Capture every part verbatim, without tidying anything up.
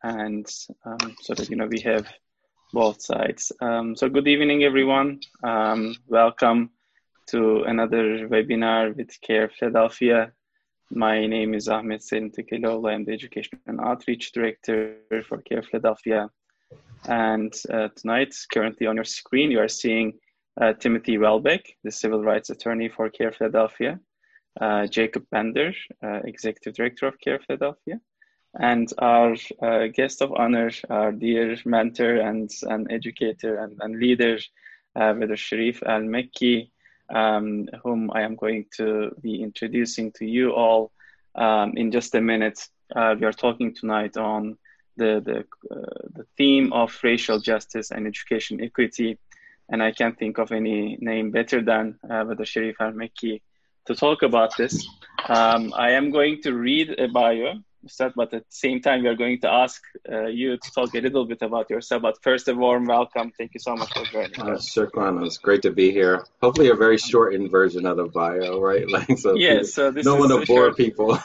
and um, so that, you know, we have both sides. Um, so good evening, everyone. Um, welcome to another webinar with CARE Philadelphia. My name is Ahmed Selim Tekelioğlu. I'm the Education and Outreach Director for CARE Philadelphia. And uh, tonight, currently on your screen, you are seeing uh, Timothy Welbeck, the Civil Rights Attorney for CARE Philadelphia, uh, Jacob Bender, uh, Executive Director of CARE Philadelphia, and our uh, guest of honor, our dear mentor and, and educator and, and leader, uh, Brother Sharif Al-Mekki, um, whom I am going to be introducing to you all um, in just a minute. Uh, we are talking tonight on the, the, uh, the theme of racial justice and education equity, and I can't think of any name better than uh, Brother Sharif Al-Mekki to talk about this. Um, I am going to read a bio, but at the same time, we are going to ask uh, you to talk a little bit about yourself. But first, a warm welcome. Thank you so much for joining uh, us. Shukran, it's great to be here. Hopefully, a very shortened version of the bio, right? Like, so yes, so this don't is want to bore short. people.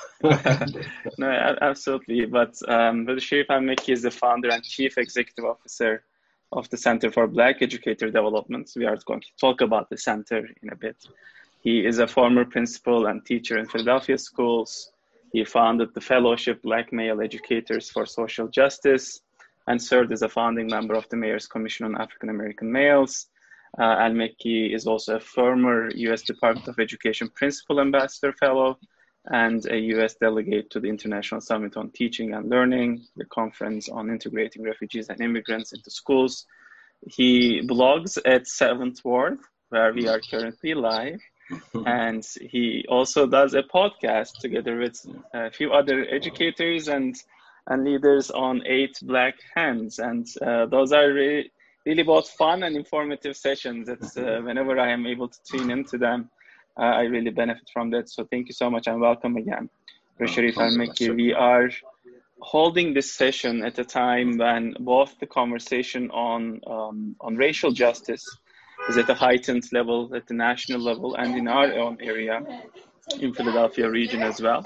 No, absolutely. But um, Brother Sharif Al-Mekki is the founder and chief executive officer of the Center for Black Educator Development. We are going to talk about the center in a bit. He is a former principal and teacher in Philadelphia schools. He founded the Fellowship Black Male Educators for Social Justice and served as a founding member of the Mayor's Commission on African American Males. Uh, Al-Mekki is also a former U S Department of Education Principal Ambassador Fellow and a U S delegate to the International Summit on Teaching and Learning, the Conference on Integrating Refugees and Immigrants into Schools. He blogs at Seventh Ward, where we are currently live. And he also does a podcast together with a few other educators and, and leaders on Eight Black Hands. And uh, those are really, really both fun and informative sessions. It's, uh, whenever I am able to tune into them, uh, I really benefit from that. So thank you so much and welcome again, Sharif Al-Mekki. We are holding this session at a time when both the conversation on, um, on racial justice is at a heightened level at the national level and in our own area, in Philadelphia region as well.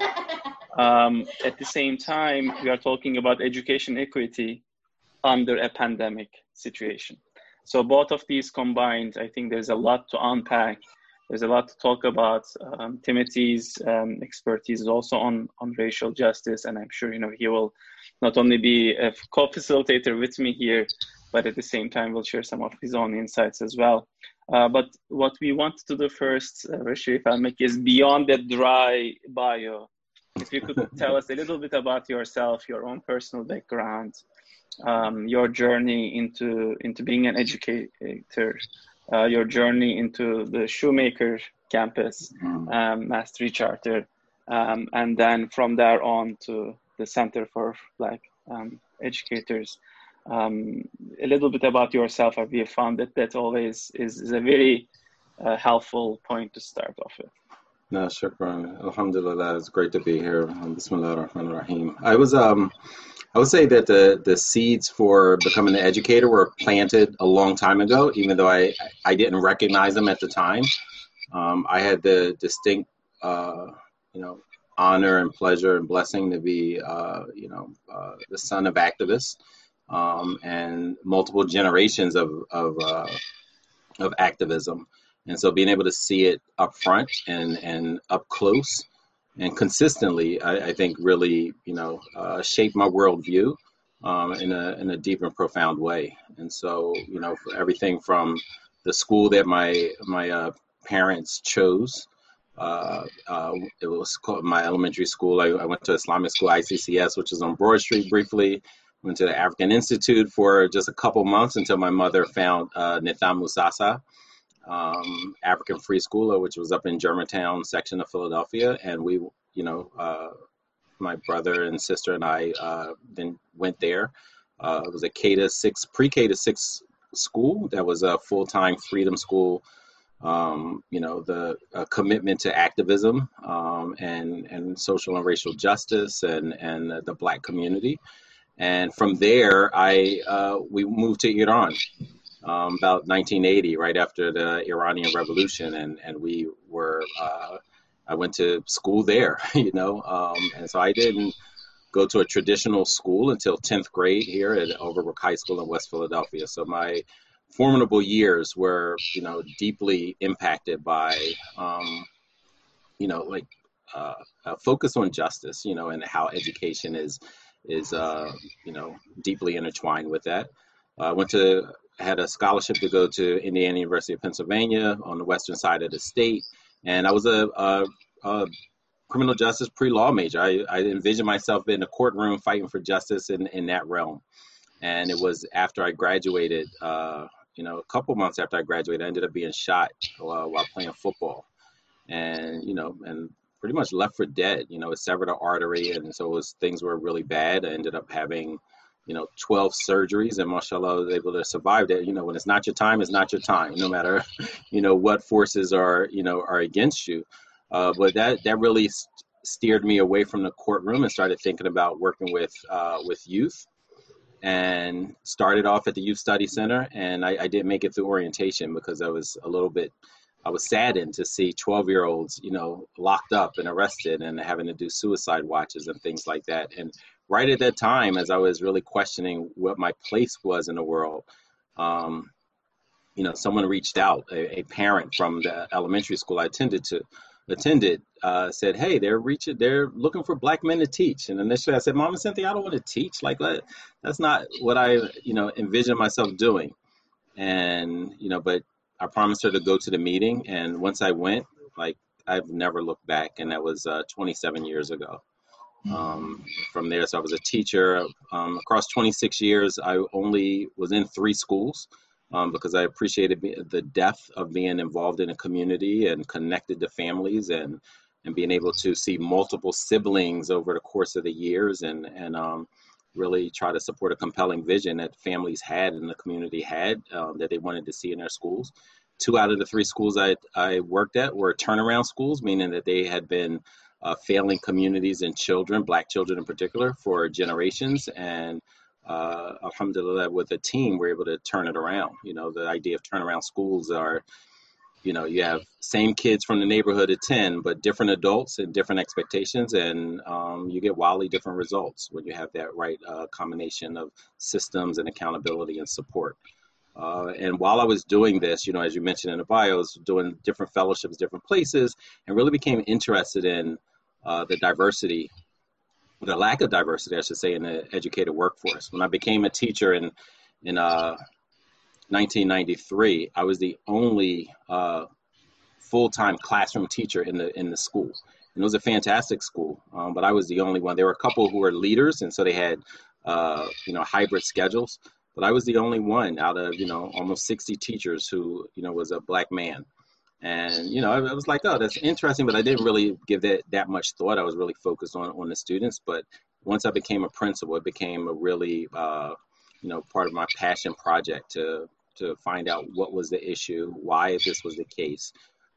Um, at the same time, we are talking about education equity under a pandemic situation. So both of these combined, I think there's a lot to unpack. There's a lot to talk about. Um, Timothy's um, expertise is also on, on racial justice, and I'm sure, you know, he will not only be a co-facilitator with me here, but at the same time, we'll share some of his own insights as well. Uh, but what we want to do first, uh, Sharif Al-Mekki, is beyond that dry bio. If you could tell us a little bit about yourself, your own personal background, um, your journey into, into being an educator, uh, your journey into the Shoemaker campus, um, Mastery Charter, um, and then from there on to the Center for Black um, Educators. Um, a little bit about yourself. We have found that that always is, is a very uh, helpful point to start off with. No, shukran. Alhamdulillah, it's great to be here. Bismillah ar-Rahman ar-Rahim. I was, um, I would say that the, the seeds for becoming an educator were planted a long time ago, even though I, I didn't recognize them at the time. Um, I had the distinct, uh, you know, honor and pleasure and blessing to be, uh, you know, uh, the son of activists. Um, and multiple generations of of, uh, of activism, and so being able to see it up front and and up close and consistently, I, I think really you know uh, shaped my worldview um, in a in a deep and profound way. And so you know for everything from the school that my my uh, parents chose. Uh, uh, it was called my elementary school. I, I went to Islamic school, I C C S, which is on Broad Street briefly. Went to the African Institute for just a couple months until my mother found uh, Nitham Musasa, um, African Free Schooler, which was up in Germantown section of Philadelphia. And we, you know, uh, my brother and sister and I uh, then went there. Uh, it was a K to six, pre-K to six school that was a full-time freedom school. Um, you know, the uh, commitment to activism um, and, and social and racial justice and, and uh, the Black community. And from there, I uh, we moved to Iran um, about nineteen eighty, right after the Iranian Revolution, and and we were uh, I went to school there, you know, um, and so I didn't go to a traditional school until tenth grade here at Overbrook High School in West Philadelphia. So my formidable years were, you know, deeply impacted by, um, you know, like uh, a focus on justice, you know, and how education is, is uh, you know, deeply intertwined with that. I went to, had a scholarship to go to Indiana University of Pennsylvania on the western side of the state. And I was a, a, a criminal justice pre-law major. I, I envisioned myself in a courtroom fighting for justice in, in that realm. And it was after I graduated, uh, you know, a couple months after I graduated, I ended up being shot while, while playing football. And, you know, and pretty much left for dead. You know, it severed an artery. And so it was, things were really bad. I ended up having, you know, twelve surgeries, and mashallah, I was able to survive that. You know, when it's not your time, it's not your time, no matter, you know, what forces are, you know, are against you. Uh, but that, that really st- steered me away from the courtroom and started thinking about working with, uh, with youth, and started off at the Youth Study Center. And I, I didn't make it through orientation because I was a little bit, I was saddened to see twelve year olds, you know, locked up and arrested and having to do suicide watches and things like that. And right at that time, as I was really questioning what my place was in the world, um, you know, someone reached out, a, a parent from the elementary school I attended to, attended, uh, said, hey, they're reaching, they're looking for black men to teach. And initially I said, Mama Cynthia, I don't want to teach. Like, that, that's not what I, you know, envisioned myself doing. And, you know, but I promised her to go to the meeting. And once I went, like, I've never looked back. And that was uh, twenty-seven years ago. Um, from there, so I was a teacher. Um, across twenty-six years, I only was in three schools um, because I appreciated be- the depth of being involved in a community and connected to families, and and being able to see multiple siblings over the course of the years, and and um, really try to support a compelling vision that families had and the community had um, that they wanted to see in their schools. Two out of the three schools I I worked at were turnaround schools, meaning that they had been Uh, failing communities and children, black children in particular, for generations. And uh, alhamdulillah, with a team, we're able to turn it around. You know, the idea of turnaround schools are, you know, you have same kids from the neighborhood at ten, but different adults and different expectations, and um, you get wildly different results when you have that right uh, combination of systems and accountability and support. Uh, and while I was doing this, you know, as you mentioned in the bio, I was doing different fellowships, different places, and really became interested in uh, the diversity, the lack of diversity, I should say, in the educated workforce. When I became a teacher in in uh, nineteen ninety-three, I was the only uh, full-time classroom teacher in the in the school. And it was a fantastic school, um, but I was the only one. There were a couple who were leaders, and so they had, uh, you know, hybrid schedules. But I was the only one out of, you know, almost sixty teachers who, you know, was a black man. And, you know, I, I was like, oh, that's interesting, but I didn't really give that that much thought. I was really focused on, on the students. But once I became a principal, it became a really, uh, you know, part of my passion project to to find out what was the issue, why this was the case,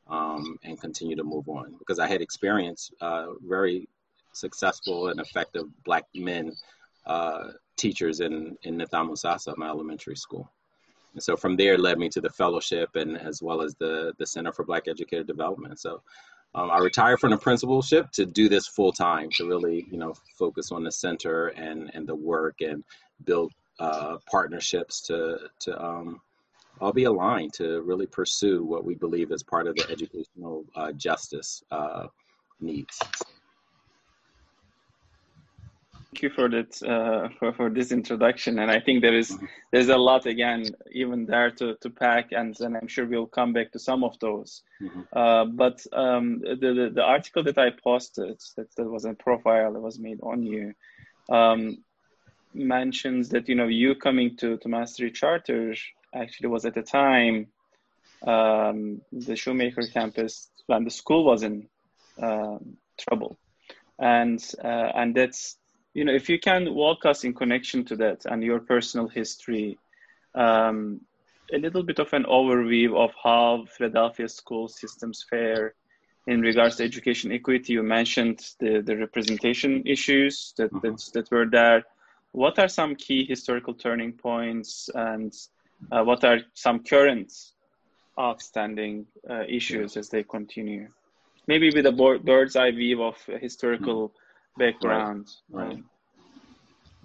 um, and continue to move on. Because I had experienced uh, very successful and effective black men uh, teachers in, in Nizam Musasa, my elementary school. And so from there, it led me to the fellowship, and as well as the, the Center for Black Educator Development. So um, I retired from the principalship to do this full time, to really, you know, focus on the center and, and the work, and build uh, partnerships to, to um, all be aligned to really pursue what we believe is part of the educational uh, justice uh, needs. Thank you for that, uh, for, for this introduction. And I think there is there's a lot, again, even there to, to pack, and then I'm sure we'll come back to some of those. Mm-hmm. Uh, but um, the, the the article that I posted, that, that was a profile that was made on you, um, mentions that, you know, you coming to, to Mastery Charter actually was at the time um, the Shoemaker campus when the school was in um, trouble. And uh, and that's, you know, if you can walk us in connection to that and your personal history, um, a little bit of an overview of how Philadelphia school systems fare in regards to education equity. You mentioned the, the representation issues that, mm-hmm. that, that were there. What are some key historical turning points, and uh, what are some current outstanding uh, issues as they continue? Maybe with a bird's eye view of historical background. Right. Right.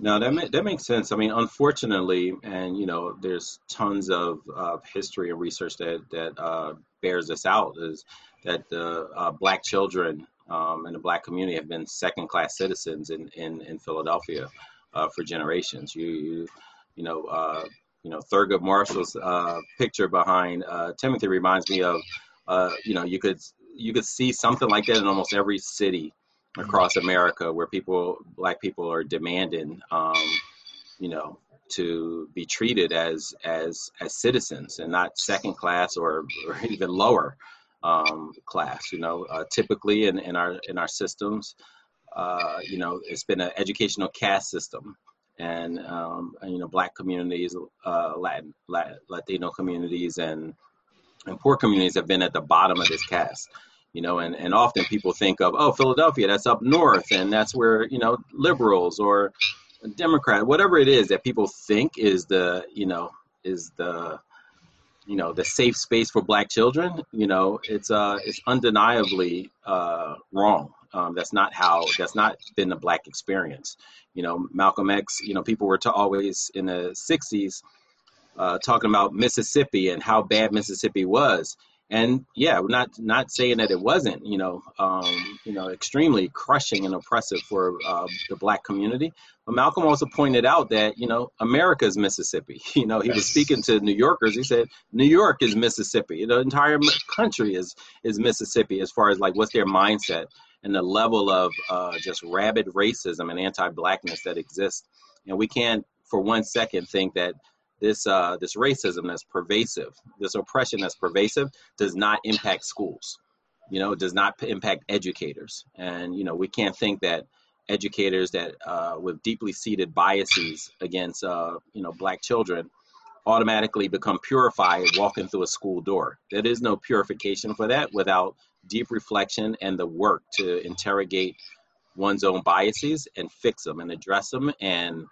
No, that ma- that makes sense. I mean, unfortunately, and you know, there's tons of uh, history and research that that uh, bears this out. Is that the uh, black children um, and the black community have been second-class citizens in in, in Philadelphia uh, for generations. You you you know uh, you know Thurgood Marshall's uh, picture behind uh, Timothy reminds me of uh, you know you could you could see something like that in almost every city across America, where people, black people, are demanding, um, you know, to be treated as as as citizens and not second class or, or even lower um, class. You know, uh, typically in, in our in our systems, uh, you know, it's been an educational caste system, and, um, and you know, black communities, uh, Latin, Latino communities, and and poor communities have been at the bottom of this cast, you know, and, and often people think of, oh, Philadelphia, that's up north, and that's where, you know, liberals or Democrat, whatever it is that people think is the, you know, is the, you know, the safe space for black children, you know, it's uh, it's undeniably uh, wrong. Um, that's not how, that's not been the black experience. You know, Malcolm X, you know, people were to always in the sixties, uh, talking about Mississippi and how bad Mississippi was. And yeah, we're not not saying that it wasn't, you know, um, you know, extremely crushing and oppressive for uh, the black community. But Malcolm also pointed out that, you know, America is Mississippi. You know, he was speaking to New Yorkers. He said, New York is Mississippi. The entire country is is Mississippi, as far as like what's their mindset and the level of uh, just rabid racism and anti-blackness that exists. And we can't for one second think that this uh, this racism that's pervasive, this oppression that's pervasive, does not impact schools. You know, does not p- impact educators. And, you know, we can't think that educators that uh, with deeply seated biases against, uh, you know, black children automatically become purified walking through a school door. There is no purification for that without deep reflection and the work to interrogate one's own biases and fix them and address them and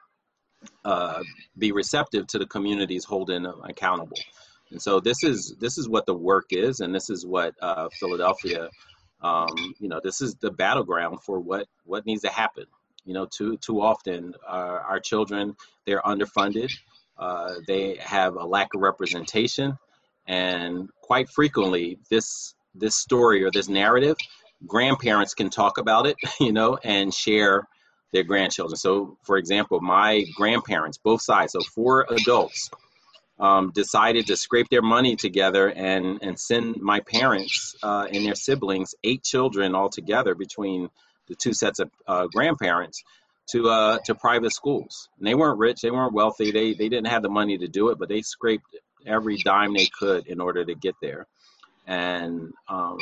uh, be receptive to the communities holding them accountable. And so this is this is what the work is, and this is what uh, Philadelphia, um, you know, this is the battleground for what what needs to happen. You know, too too often uh, our children, they're underfunded, uh, they have a lack of representation, and quite frequently this this story or this narrative, grandparents can talk about it, you know, and share their grandchildren. So, for example, my grandparents, both sides, so four adults, um, decided to scrape their money together and, and send my parents uh, and their siblings, eight children altogether between the two sets of uh, grandparents, to uh, to private schools. And they weren't rich, they weren't wealthy, they they didn't have the money to do it, but they scraped every dime they could in order to get there. And um,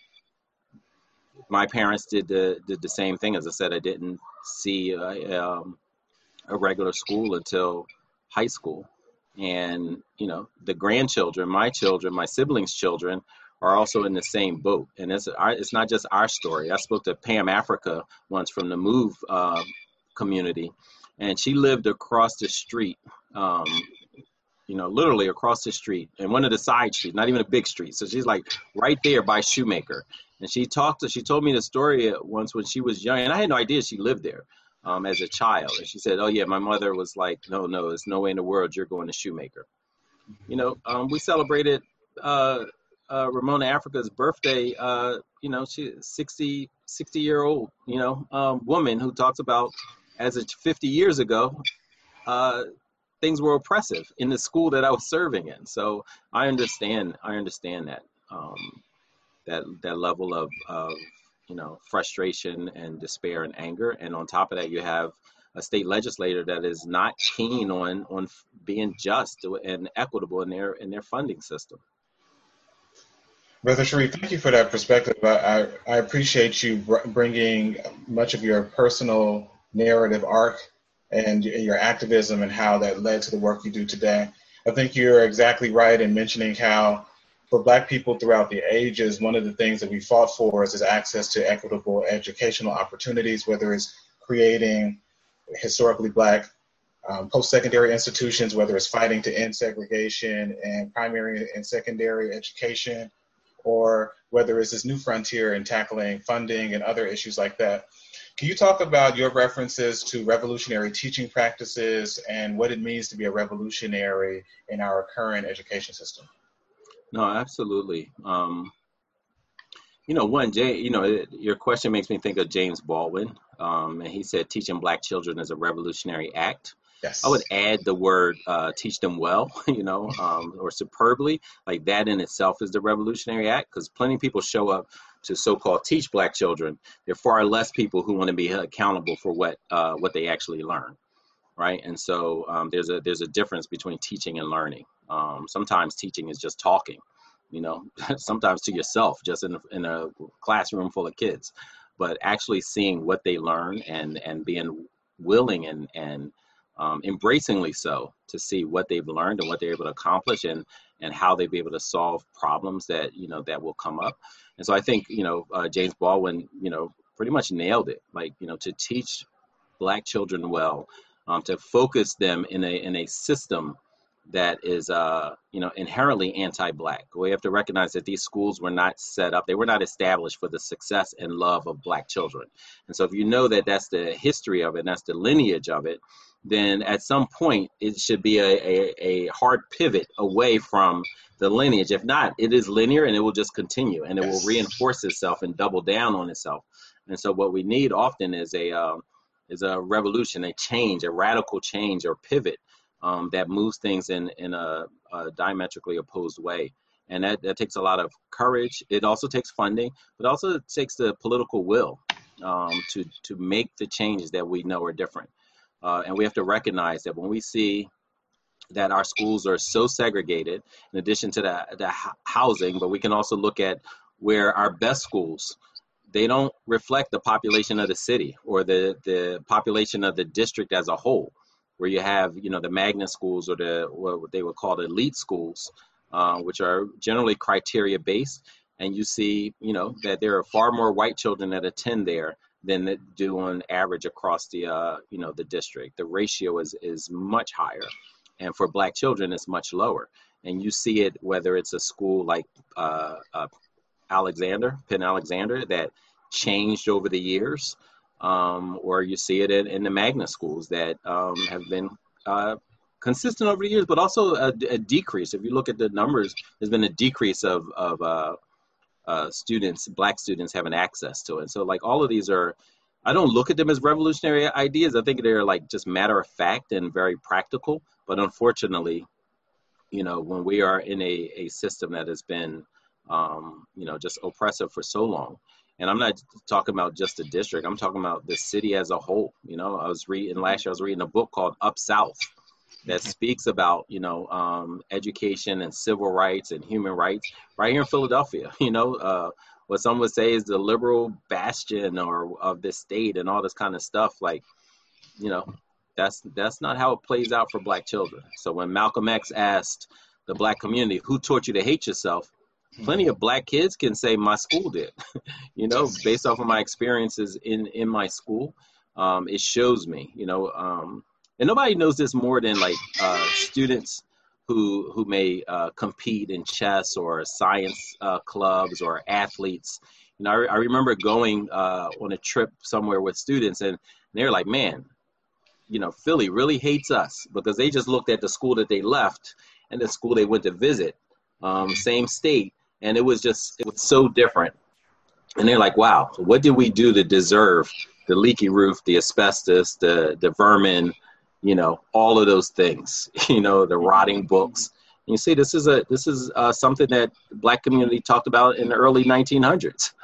my parents did the did the same thing. As I said, I didn't see a, um, a regular school until high school. And, you know, the grandchildren, my children, my siblings' children are also in the same boat. And it's, our, it's not just our story. I spoke to Pam Africa once from the Move uh, community, and she lived across the street, um, you know, literally across the street, and one of the side streets, not even a big street. So she's like right there by Shoemaker. And she talked to, she told me the story once when she was young, and I had no idea she lived there um, as a child. And she said, oh yeah, my mother was like, no, no, there's no way in the world you're going to Shoemaker. You know, um, we celebrated uh, uh, Ramona Africa's birthday. Uh, you know, she's sixty, sixty year old, you know, um, woman who talks about as a fifty years ago, uh, things were oppressive in the school that I was serving in. So I understand, I understand that. Um, that that level of, of you know, frustration and despair and anger. And on top of that, you have a state legislator that is not keen on on being just and equitable in their in their funding system. Brother Sharif, thank you for that perspective. I, I, I appreciate you br- bringing much of your personal narrative arc and your activism and how that led to the work you do today. I think you're exactly right in mentioning how for Black people throughout the ages, one of the things that we fought for is, is access to equitable educational opportunities, whether it's creating historically Black um, post-secondary institutions, whether it's fighting to end segregation and primary and secondary education, or whether it's this new frontier in tackling funding and other issues like that. Can you talk about your references to revolutionary teaching practices and what it means to be a revolutionary in our current education system? No, absolutely. Um, you know, one, Jay, you know, it, your question makes me think of James Baldwin. Um, and he said, teaching Black children is a revolutionary act. Yes. I would add the word uh, teach them well, you know, um, or superbly. Like that in itself is the revolutionary act, because plenty of people show up to so-called teach Black children. There are far less people who want to be accountable for what uh, what they actually learn, right? And so um, there's a there's a difference between teaching and learning. Um, sometimes teaching is just talking, you know, sometimes to yourself, just in a, in a classroom full of kids, but actually seeing what they learn and and being willing and and Um, embracingly so to see what they've learned and what they're able to accomplish and and how they'll be able to solve problems that, you know, that will come up. And so I think, you know, uh, James Baldwin, you know, pretty much nailed it. Like, you know, to teach Black children well, um, to focus them in a in a system that is, uh, you know, inherently anti-Black. We have to recognize that these schools were not set up, they were not established for the success and love of Black children. And so if you know that that's the history of it, and that's the lineage of it, then at some point it should be a, a, a hard pivot away from the lineage. If not, it is linear and it will just continue and it will reinforce itself and double down on itself. And so what we need often is a uh, is a revolution, a change, a radical change or pivot um, that moves things in, in a, a diametrically opposed way. And that, that takes a lot of courage. It also takes funding, but also it takes the political will um, to, to make the changes that we know are different. Uh, and we have to recognize that when we see that our schools are so segregated, in addition to the, the housing, but we can also look at where our best schools, they don't reflect the population of the city or the, the population of the district as a whole, where you have, you know, the magnet schools or the what they would call the elite schools, uh, which are generally criteria based. And you see, you know, that there are far more white children that attend there than that do on average across the, uh, you know, the district. The ratio is is much higher. And for Black children, it's much lower. And you see it whether it's a school like uh, uh, Alexander, Penn Alexander, that changed over the years, um, or you see it in, in the magnet schools that um, have been uh, consistent over the years, but also a, a decrease. If you look at the numbers, there's been a decrease of, of uh, uh, students, Black students having access to it. So like all of these are, I don't look at them as revolutionary ideas. I think they're like just matter of fact and very practical. But unfortunately, you know, when we are in a, a system that has been, um, you know, just oppressive for so long, and I'm not talking about just the district, I'm talking about the city as a whole. You know, I was reading last year, I was reading a book called Up South that speaks about, you know, um, education and civil rights and human rights right here in Philadelphia. You know, uh, what some would say is the liberal bastion or of this state and all this kind of stuff. Like, you know, that's that's not how it plays out for Black children. So when Malcolm X asked the Black community, who taught you to hate yourself? Plenty of Black kids can say my school did, you know, based off of my experiences in, in my school. Um, it shows me, you know, um, and nobody knows this more than like uh, students who who may uh, compete in chess or science uh, clubs or athletes. You know, I, I remember going uh, on a trip somewhere with students and they're like, man, you know, Philly really hates us because they just looked at the school that they left and the school they went to visit, um, same state. And it was just, it was so different. And they're like, wow, what did we do to deserve the leaky roof, the asbestos, the, the vermin, you know, all of those things, you know, the rotting books. And you see, this is a, this is uh, something that the Black community talked about in the early nineteen hundreds.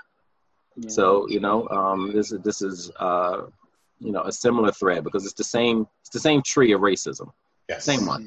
Yeah. So, you know, um, this is, this is, uh, you know, a similar thread because it's the same, it's the same tree of racism. Yes. Same one.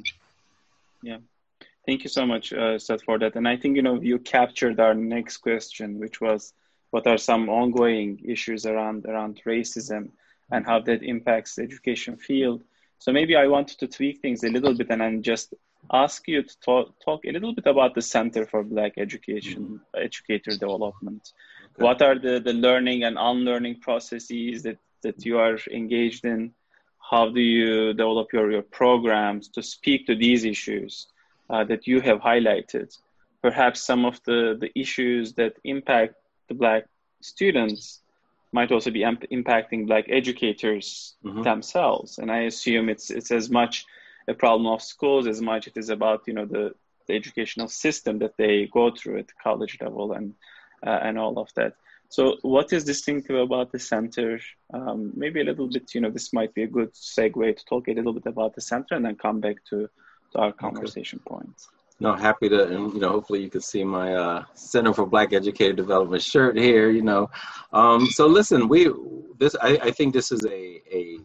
Yeah. Thank you so much, uh, Seth, for that. And I think, you know, you captured our next question, which was, what are some ongoing issues around around racism and how that impacts the education field? So maybe I wanted to tweak things a little bit and then just ask you to talk, talk a little bit about the Center for Black Education, mm-hmm. Educator Development. Okay. What are the, the learning and unlearning processes that, that you are engaged in? How do you develop your, your programs to speak to these issues Uh, that you have highlighted, perhaps some of the, the issues that impact the Black students might also be imp- impacting Black educators mm-hmm. themselves. And I assume it's it's as much a problem of schools as much it is about, you know, the, the educational system that they go through at college level and uh, and all of that. So what is distinctive about the center? Um, maybe a little bit, you know, this might be a good segue to talk a little bit about the center and then come back to, to our conversation okay. points. No, happy to, and you know, hopefully you can see my uh, Center for Black Educator Development shirt here. You know, um, so listen, we this I, I think this is a a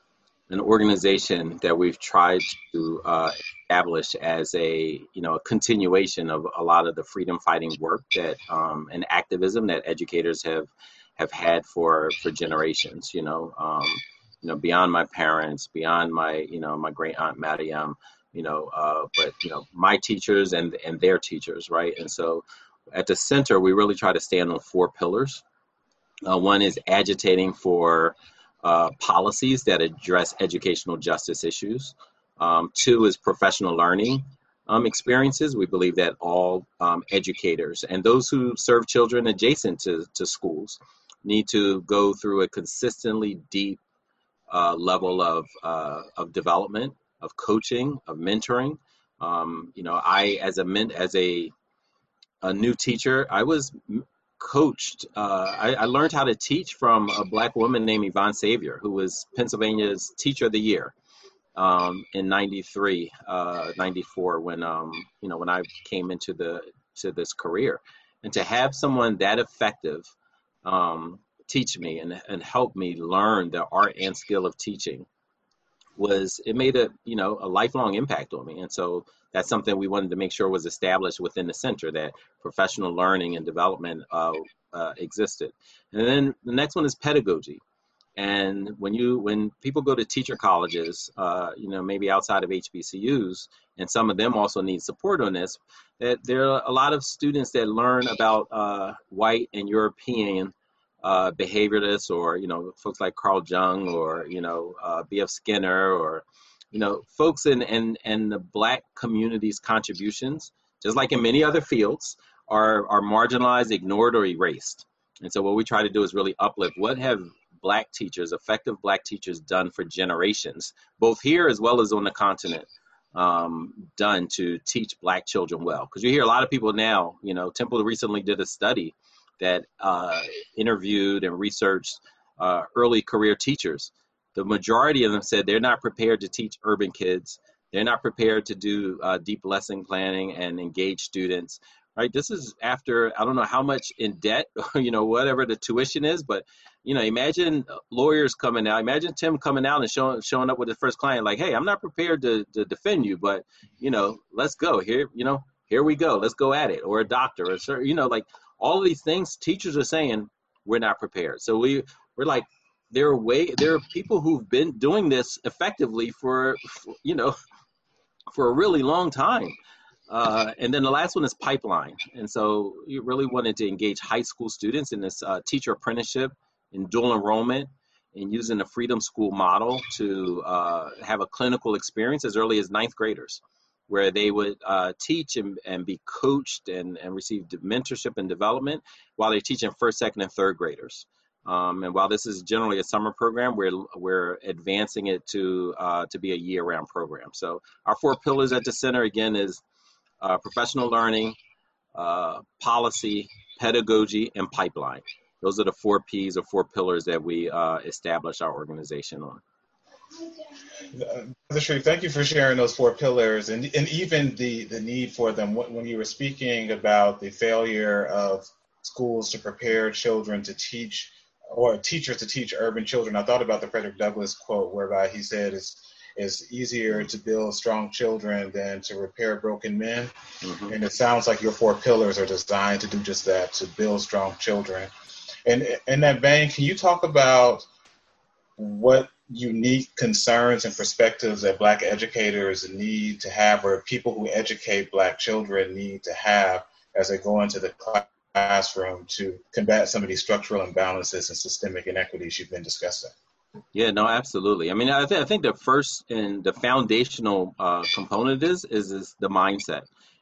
an organization that we've tried to uh, establish as a you know a continuation of a lot of the freedom fighting work that um, and activism that educators have have had for for generations. You know, um, you know, beyond my parents, beyond my you know my great aunt Mariam. You know, uh, but, you know, my teachers and, and their teachers, right? And so at the center, we really try to stand on four pillars. Uh, one is agitating for uh, policies that address educational justice issues. Um, two is professional learning um, experiences. We believe that all um, educators and those who serve children adjacent to, to schools need to go through a consistently deep uh, level of, uh, of development, of coaching, of mentoring. Um, you know, I, as a men, as a, a new teacher, I was coached. Uh, I, I learned how to teach from a Black woman named Yvonne Savior, who was Pennsylvania's Teacher of the Year um, in ninety-three, uh, ninety-four, when, um, you know, when I came into the, to this career. And to have someone that effective um, teach me and, and help me learn the art and skill of teaching was, it made a, you know, a lifelong impact on me. And so that's something we wanted to make sure was established within the center, that professional learning and development uh, uh, existed. And then the next one is pedagogy. And when you, when people go to teacher colleges, uh, you know, maybe outside of H B C Us, and some of them also need support on this, that there are a lot of students that learn about uh, white and European Uh, behaviorists, or, you know, folks like Carl Jung, or, you know, uh, B F Skinner, or, you know, folks in, in, in the Black community's contributions, just like in many other fields, are, are marginalized, ignored, or erased. And so what we try to do is really uplift what have Black teachers, effective Black teachers, done for generations, both here as well as on the continent, um, done to teach Black children well. Because you hear a lot of people now, you know, Temple recently did a study that uh, interviewed and researched uh, early career teachers. The majority of them said they're not prepared to teach urban kids. They're not prepared to do uh, deep lesson planning and engage students, right? This is after, I don't know how much in debt, you know, whatever the tuition is, but, you know, imagine lawyers coming out, imagine Tim coming out and showing, showing up with his first client, like, hey, I'm not prepared to, to defend you, but, you know, let's go here, you know, here we go, let's go at it. Or a doctor, or, you know, like, all of these things, teachers are saying we're not prepared. So we we're like, there are way there are people who've been doing this effectively for, for you know for a really long time. Uh, and then the last one is pipeline. And so you really wanted to engage high school students in this uh, teacher apprenticeship, in dual enrollment, and using the Freedom School model to uh, have a clinical experience as early as ninth graders, where they would uh, teach and, and be coached and, and receive mentorship and development while they're teaching first, second, and third graders. Um, and while this is generally a summer program, we're, we're advancing it to, uh, to be a year-round program. So our four pillars at the center, again, is uh, professional learning, uh, policy, pedagogy, and pipeline. Those are the four P's or four pillars that we uh, establish our organization on. Doctor Sharif, thank you for sharing those four pillars, and, and even the, the need for them. When you were speaking about the failure of schools to prepare children to teach, or teachers to teach urban children, I thought about the Frederick Douglass quote, whereby he said it's, it's easier to build strong children than to repair broken men. Mm-hmm. And it sounds like your four pillars are designed to do just that, to build strong children. And in that vein, can you talk about what unique concerns and perspectives that Black educators need to have, or people who educate Black children need to have as they go into the classroom to combat some of these structural imbalances and systemic inequities you've been discussing? Yeah, no, absolutely. I mean, I, th- I think the first and the foundational uh, component is, is is the mindset.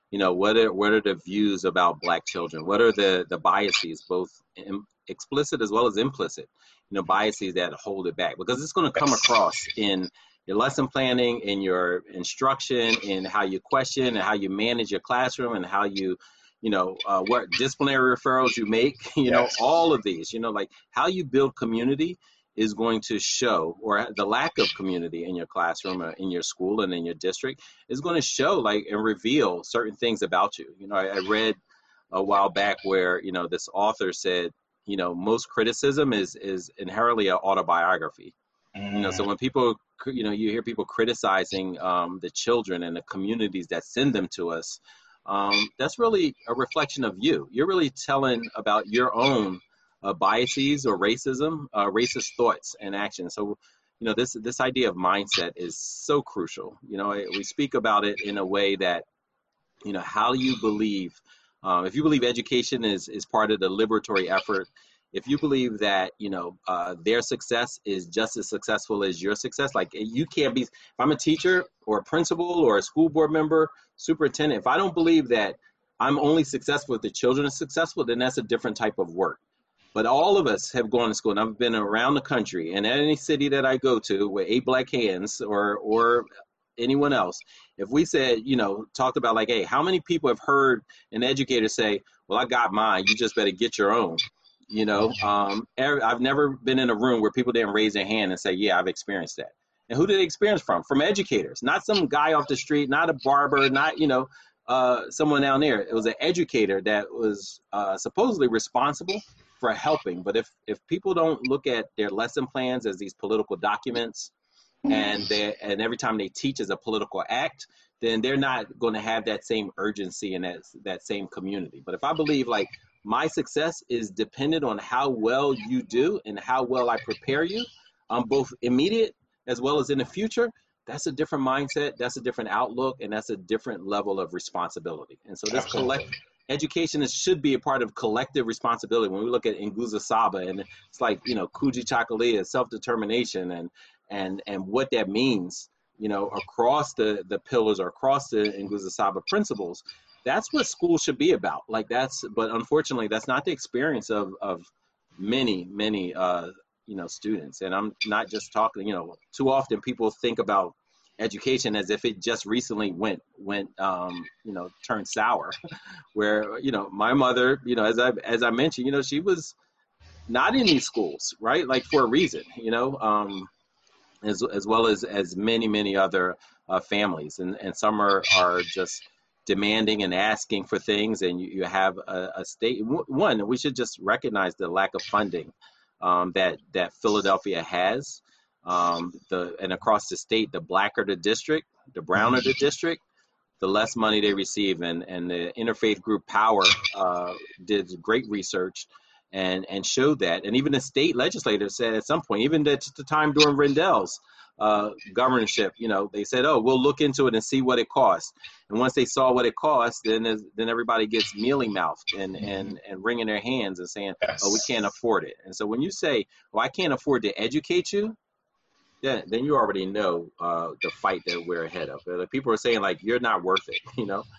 You know, what are what are the views about Black children? What are the the biases, both im- explicit as well as implicit? You know, biases that hold it back, because it's going to come across in your lesson planning, in your instruction, in how you question and how you manage your classroom, and how you, you know, uh, what disciplinary referrals you make. You know, Yes. all of these. You know, like how you build community is going to show, or the lack of community in your classroom or in your school and in your district is going to show, like, and reveal certain things about you. You know, I, I read a while back where, you know, this author said, you know, most criticism is is inherently an autobiography. Mm. You know, so when people, you know, you hear people criticizing um, the children and the communities that send them to us, um, that's really a reflection of you. You're really telling about your own uh, biases or racism, uh, racist thoughts and actions. So, you know, this this idea of mindset is so crucial. You know, we speak about it in a way that, you know, how you believe. Um, if you believe education is is part of the liberatory effort, if you believe that, you know, uh, their success is just as successful as your success, like you can't be. If I'm a teacher or a principal or a school board member, superintendent, if I don't believe that I'm only successful if the children are successful, then that's a different type of work. But all of us have gone to school, and I've been around the country, and any city that I go to with eight black hands or or anyone else, if we said, you know, talked about like, hey, how many people have heard an educator say, well, I got mine, you just better get your own? You know, um, I've never been in a room where people didn't raise their hand and say, yeah, I've experienced that. And who did they experience from? From educators, not some guy off the street, not a barber, not, you know, uh, someone down there. It was an educator that was uh, supposedly responsible for helping. But if, if people don't look at their lesson plans as these political documents, and they and every time they teach is a political act, then they're not going to have that same urgency and that, that same community. But if I believe like my success is dependent on how well you do and how well I prepare you, um, both immediate as well as in the future, that's a different mindset, that's a different outlook, and that's a different level of responsibility. And so this collect education is, should be a part of collective responsibility. When we look at Nguza Saba, and it's like, you know, Kujichagulia, self-determination, and and and what that means, you know, across the the pillars or across the Nguza Saba principles, that's what school should be about. Like that's, but unfortunately, that's not the experience of of many many uh, you know, students. And I'm not just talking, you know, too often people think about education as if it just recently went went um, you know, turned sour. Where, you know, my mother, you know, as I as I mentioned, you know, she was not in these schools, right? Like for a reason, you know. Um, as as well as as many many other uh, families, and and some are are just demanding and asking for things, and you, you have a, a state. One, we should just recognize the lack of funding um, that that Philadelphia has, um, the and across the state. The blacker the district, the browner the district, the less money they receive. And and the Interfaith Group Power uh, did great research and and showed that. And even the state legislature said at some point, even at the time during Rendell's uh, governorship, you know, they said, oh, we'll look into it and see what it costs. And once they saw what it costs, then then everybody gets mealy-mouthed and, and, and wringing their hands and saying, Yes. oh, we can't afford it. And so when you say, well, I can't afford to educate you, then, then you already know uh, the fight that we're ahead of. Like, people are saying, like, you're not worth it, you know.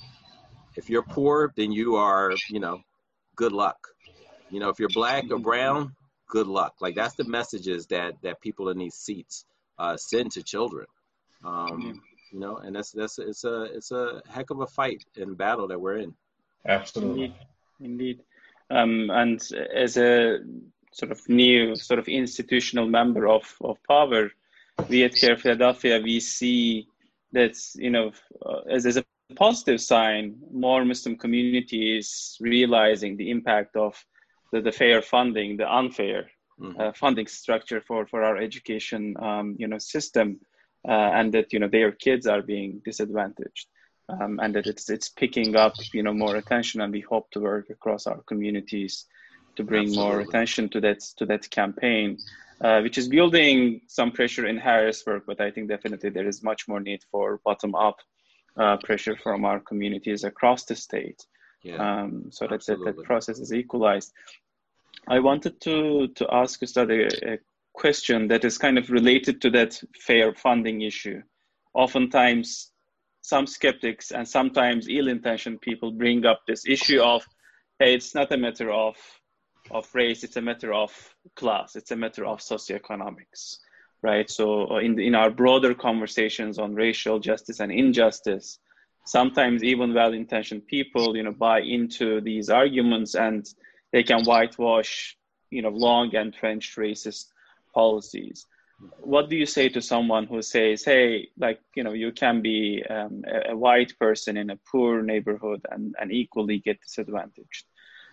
If you're poor, then you are, you know, good luck. You know, if you're black or brown, good luck. Like that's the messages that that people in these seats uh, send to children. Um, yeah. You know, and that's that's it's a it's a heck of a fight and battle that we're in. Absolutely, indeed, indeed. Um, and as a sort of new sort of institutional member of of Power, we at Care Philadelphia, we see that, you know, uh, as as a positive sign, more Muslim communities realizing the impact of The, the fair funding, the unfair mm-hmm. uh, funding structure for, for our education, um, you know, system, uh, and that, you know, their kids are being disadvantaged, um, and that it's it's picking up, you know, more attention, and we hope to work across our communities to bring Absolutely. more attention to that to that campaign, uh, which is building some pressure in Harrisburg, but I think definitely there is much more need for bottom up uh, pressure from our communities across the state. Yeah, um, so that, that that process is equalized. I wanted to to ask Ustad a, a question that is kind of related to that fair funding issue. Oftentimes, some skeptics and sometimes ill-intentioned people bring up this issue of, hey, it's not a matter of of race, it's a matter of class, it's a matter of socioeconomics, right? So in in our broader conversations on racial justice and injustice, sometimes even well-intentioned people, you know, buy into these arguments and they can whitewash, you know, long entrenched racist policies. What do you say to someone who says, hey, like, you know, you can be um, a, a white person in a poor neighborhood and, and equally get disadvantaged?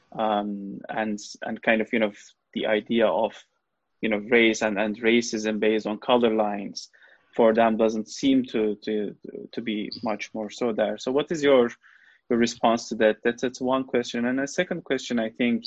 Um, and and kind of, you know, the idea of, you know, race and, and racism based on color lines for them doesn't seem to, to, to be much more so there. So what is your, your response to that? That's, that's one question. And a second question, I think,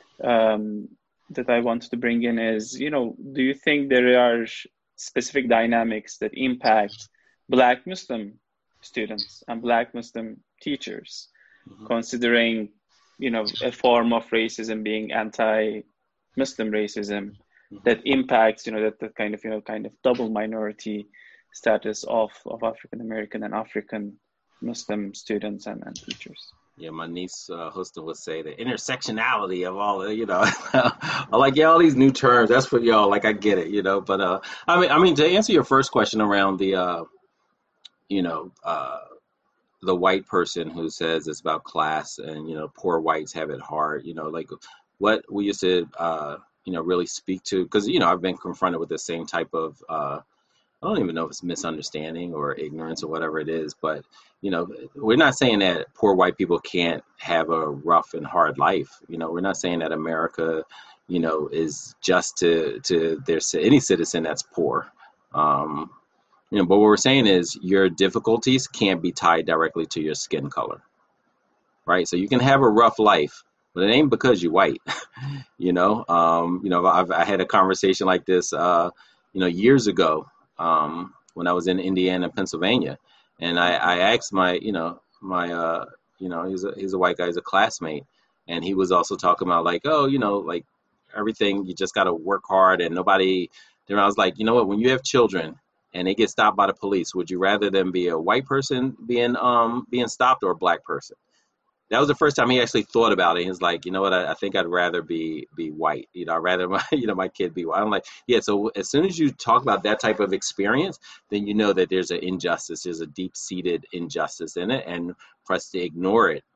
um, that I wanted to bring in is, you know, do you think there are specific dynamics that impact Black Muslim students and Black Muslim teachers, mm-hmm. considering, you know, a form of racism being anti-Muslim racism mm-hmm. that impacts, you know, that, that kind of, you know, kind of double minority status of, of African American and African Muslim students and, and teachers? Yeah, my niece uh, Huston would say the intersectionality of all, you know. I'm like, yeah, all these new terms. That's for y'all. Like, I get it, you know. But uh, I mean, I mean, to answer your first question around the, uh, you know, uh, the white person who says it's about class and, you know, poor whites have it hard. You know, like what we used to, uh, you know, really speak to, because, you know, I've been confronted with the same type of. Uh, I don't even know if it's misunderstanding or ignorance or whatever it is, but, you know, we're not saying that poor white people can't have a rough and hard life. You know, we're not saying that America, you know, is just to, to their, any citizen that's poor. Um, you know, but what we're saying is your difficulties can't be tied directly to your skin color, right? So you can have a rough life, but it ain't because you're white, you know? Um, you know, I've I had a conversation like this, uh, you know, years ago. Um, when I was in Indiana, Pennsylvania, and I, I asked my, you know, my, uh, you know, he's a, he's a white guy, he's a classmate. And he was also talking about like, oh, you know, like everything, you just got to work hard and nobody, then I was like, you know what, when you have children and they get stopped by the police, would you rather them be a white person being, um, being stopped or a Black person? That was the first time he actually thought about it. He was like, you know what, I, I think I'd rather be be white. You know, I'd rather my, you know, my kid be white. I'm like, yeah, so as soon as you talk about that type of experience, then you know that there's an injustice, there's a deep-seated injustice in it. And for us to ignore it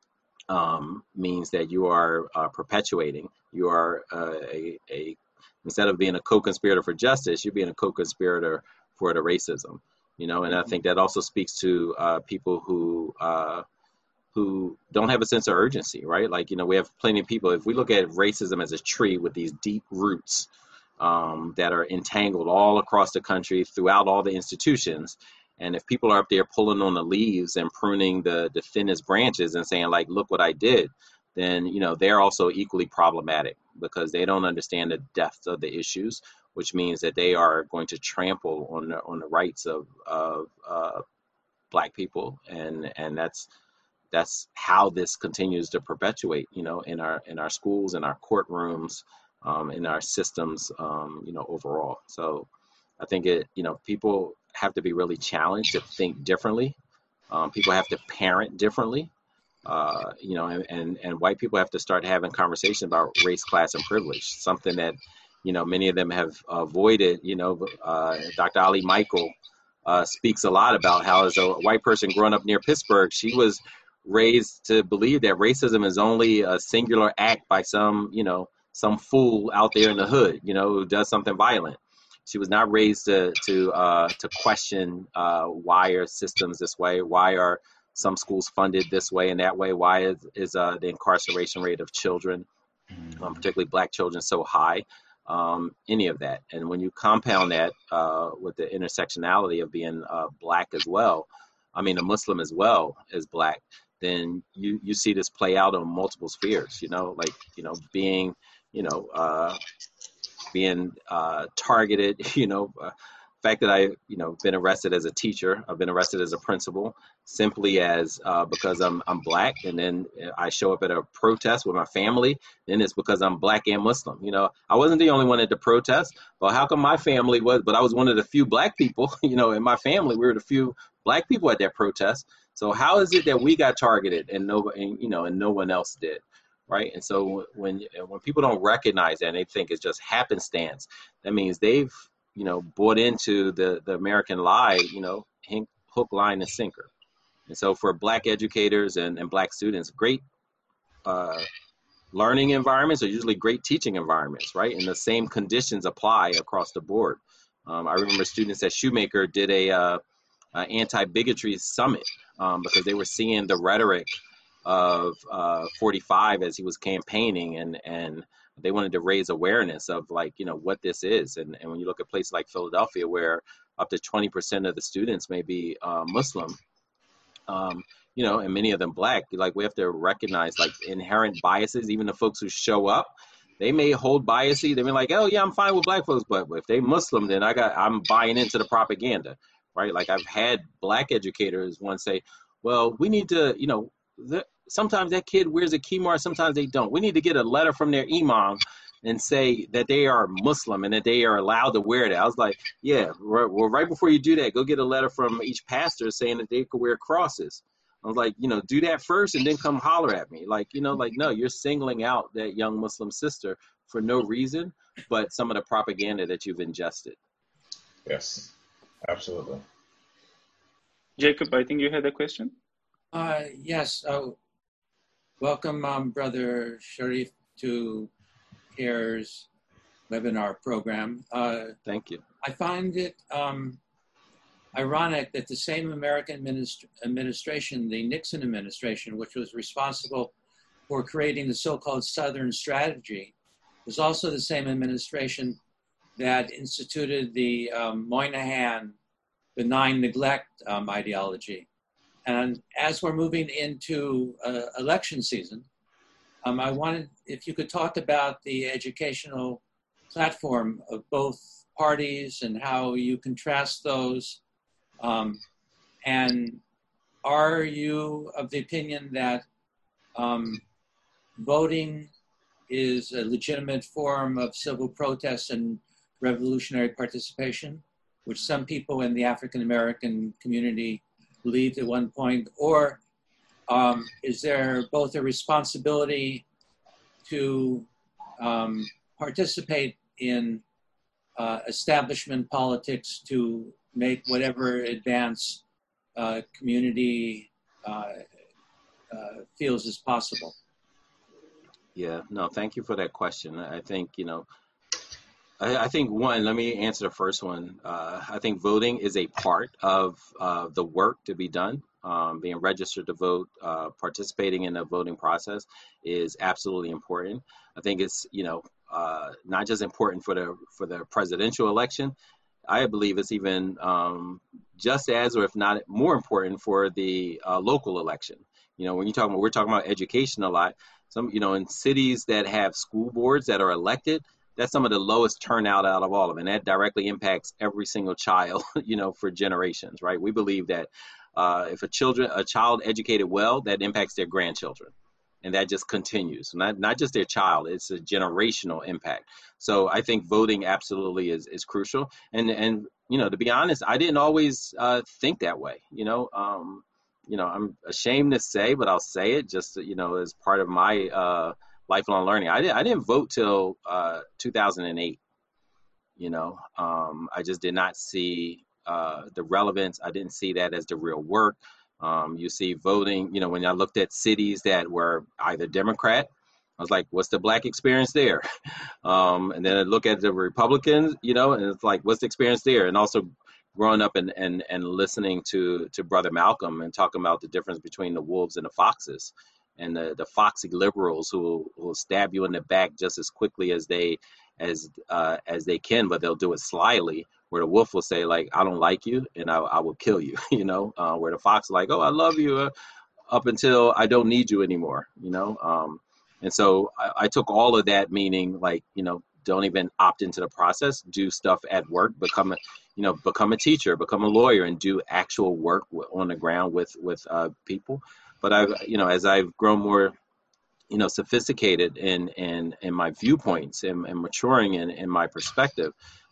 um, means that you are uh, perpetuating, you are uh, a, a, instead of being a co-conspirator for justice, you're being a co-conspirator for the racism, you know, and I think that also speaks to uh, people who, uh, who don't have a sense of urgency, right? Like, you know, we have plenty of people, if we look at racism as a tree with these deep roots um, that are entangled all across the country throughout all the institutions. And if people are up there pulling on the leaves and pruning the, the thinnest branches and saying like, look what I did, then, you know, they're also equally problematic because they don't understand the depth of the issues, which means that they are going to trample on the, on the rights of, of uh, Black people. And, and that's, That's how this continues to perpetuate, you know, in our in our schools, in our courtrooms, um, in our systems, um, you know, overall. So I think it, you know, people have to be really challenged to think differently. Um, people have to parent differently, uh, you know, and, and, and white people have to start having conversations about race, class, and privilege, something that, you know, many of them have avoided. You know, uh, Doctor Ali Michael uh, speaks a lot about how as a white person growing up near Pittsburgh, she was raised to believe that racism is only a singular act by some, you know, some fool out there in the hood, you know, who does something violent. She was not raised to to uh, to question uh, why are systems this way, why are some schools funded this way and that way, why is, is uh, the incarceration rate of children, um, particularly Black children, so high, um, any of that. And when you compound that uh, with the intersectionality of being uh, Black as well, I mean, a Muslim as well as Black, then you, you see this play out on multiple spheres, you know, like, you know, being, you know, uh, being uh, targeted, you know, uh, fact that I, you know, been arrested as a teacher, I've been arrested as a principal, simply as uh, because I'm I'm Black, and then I show up at a protest with my family, then it's because I'm Black and Muslim. You know, I wasn't the only one at the protest, but how come my family was, but I was one of the few Black people, you know, in my family, we were the few black people at that protest. So how is it that we got targeted and no, and, you know, and no one else did, right? And so when when people don't recognize that and they think it's just happenstance, that means they've, you know, bought into the the American lie, you know, hook, line, and sinker. And so for black educators and, and black students, great uh, learning environments are usually great teaching environments, right? And the same conditions apply across the board. Um, I remember students at Shoemaker did a uh, uh, anti-bigotry summit um, because they were seeing the rhetoric of uh, forty-five as he was campaigning, and and they wanted to raise awareness of, like, you know, what this is. And, and when you look at places like Philadelphia, where up to twenty percent of the students may be uh, Muslim, um, you know, and many of them black, like, we have to recognize, like, inherent biases. Even the folks who show up, they may hold biases. They may like, oh yeah, I'm fine with black folks, but if they Muslim, then I got, I'm buying into the propaganda, right? Like, I've had black educators once say, well, we need to, you know, the, sometimes that kid wears a kimar, sometimes they don't. We need to get a letter from their imam and say that they are Muslim and that they are allowed to wear that. I was like, yeah, right, well, right before you do that, go get a letter from each pastor saying that they could wear crosses. I was like, you know, do that first and then come holler at me. Like, you know, like, no, you're singling out that young Muslim sister for no reason, but some of the propaganda that you've ingested. Yes, absolutely. Jacob, I think you had a question. Uh, yes. Oh, welcome, um, Brother Sharif, to CARE's webinar program. Uh, Thank you. I find it um, ironic that the same American administ administration, the Nixon administration, which was responsible for creating the so-called Southern Strategy, was also the same administration that instituted the um, Moynihan benign neglect um, ideology. And as we're moving into uh, election season, um, I wanted, if you could talk about the educational platform of both parties and how you contrast those. Um, and are you of the opinion that um, voting is a legitimate form of civil protest and revolutionary participation, which some people in the African-American community believed at one point, or um, is there both a responsibility to um, participate in uh, establishment politics to make whatever advance uh, community uh, uh, feels is possible? Yeah, no, thank you for that question. I think, you know, I, I think one, let me answer the first one. Uh, I think voting is a part of uh, the work to be done. Um, being registered to vote, uh, participating in the voting process is absolutely important. I think it's, you know, uh, not just important for the for the presidential election. I believe it's even um, just as, or if not more important, for the uh, local election. You know, when you talk about, we're talking about education a lot. Some, you know, in cities that have school boards that are elected, that's some of the lowest turnout out of all of them. And that directly impacts every single child, you know, for generations, right? We believe that uh, if a children, a child educated well, that impacts their grandchildren. And that just continues, not, not just their child, it's a generational impact. So I think voting absolutely is, is crucial. And, and, you know, to be honest, I didn't always uh, think that way, you know. Um, you know, I'm ashamed to say, but I'll say it just, you know, as part of my uh, lifelong learning. I, did, I didn't vote till uh, two thousand eight, you know. Um, I just did not see uh, the relevance. I didn't see that as the real work. Um, you see voting, you know, when I looked at cities that were either Democrat, I was like, what's the black experience there? Um, and then I look at the Republicans, you know, and it's like, what's the experience there? And also growing up and, and, and listening to, to Brother Malcolm and talking about the difference between the wolves and the foxes, and the, the foxy liberals who will, who will stab you in the back just as quickly as they as uh, as they can, but they'll do it slyly, where the wolf will say, like, I don't like you and I, I will kill you, you know, uh, where the fox is like, oh, I love you uh, up until I don't need you anymore, you know. Um, and so I, I took all of that, meaning, like, you know, don't even opt into the process, do stuff at work, become a, you know, become a teacher, become a lawyer, and do actual work on the ground with, with uh, people. But I've, you know, as I've grown more, you know, sophisticated in, in, in my viewpoints and, and maturing in, in my perspective,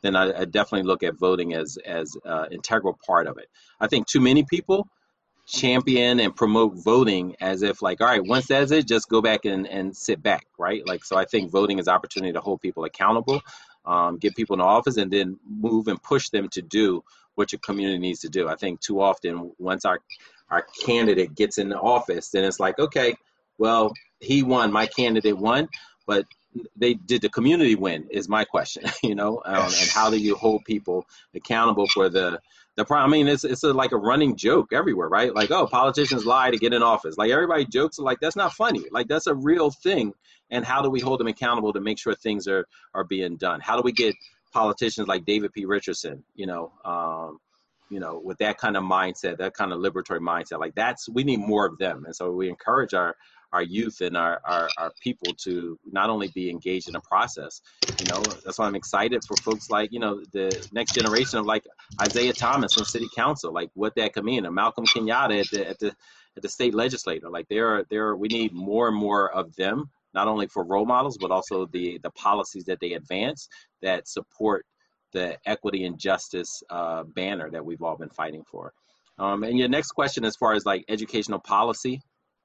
then I, I definitely look at voting as as an integral part of it. I think too many people champion and promote voting as if like, all right, once that's it, just go back and, and sit back, right? Like, so I think voting is an opportunity to hold people accountable, um, get people in office, and then move and push them to do what your community needs to do. I think too often, once our our candidate gets in the office, then it's like, okay, well, he won, my candidate won, but they did the community win is my question, you know, um, and how do you hold people accountable for the the problem? I mean, it's it's a, like a running joke everywhere, right? Like, oh, politicians lie to get in office. Like everybody jokes, like that's not funny. Like that's a real thing. And how do we hold them accountable to make sure things are are being done? How do we get politicians like David P. Richardson, you know, um, you know, with that kind of mindset, that kind of liberatory mindset, like that's, we need more of them. And so we encourage our our youth and our, our, our people to not only be engaged in the process, you know, that's why I'm excited for folks like, you know, the next generation of like Isaiah Thomas from City Council, like what that could mean, and Malcolm Kenyatta at the, at the, at the state legislature. Like there are, there are, we need more and more of them, not only for role models, but also the, the policies that they advance that support the equity and justice uh, banner that we've all been fighting for. Um, and your next question, as far as like educational policy,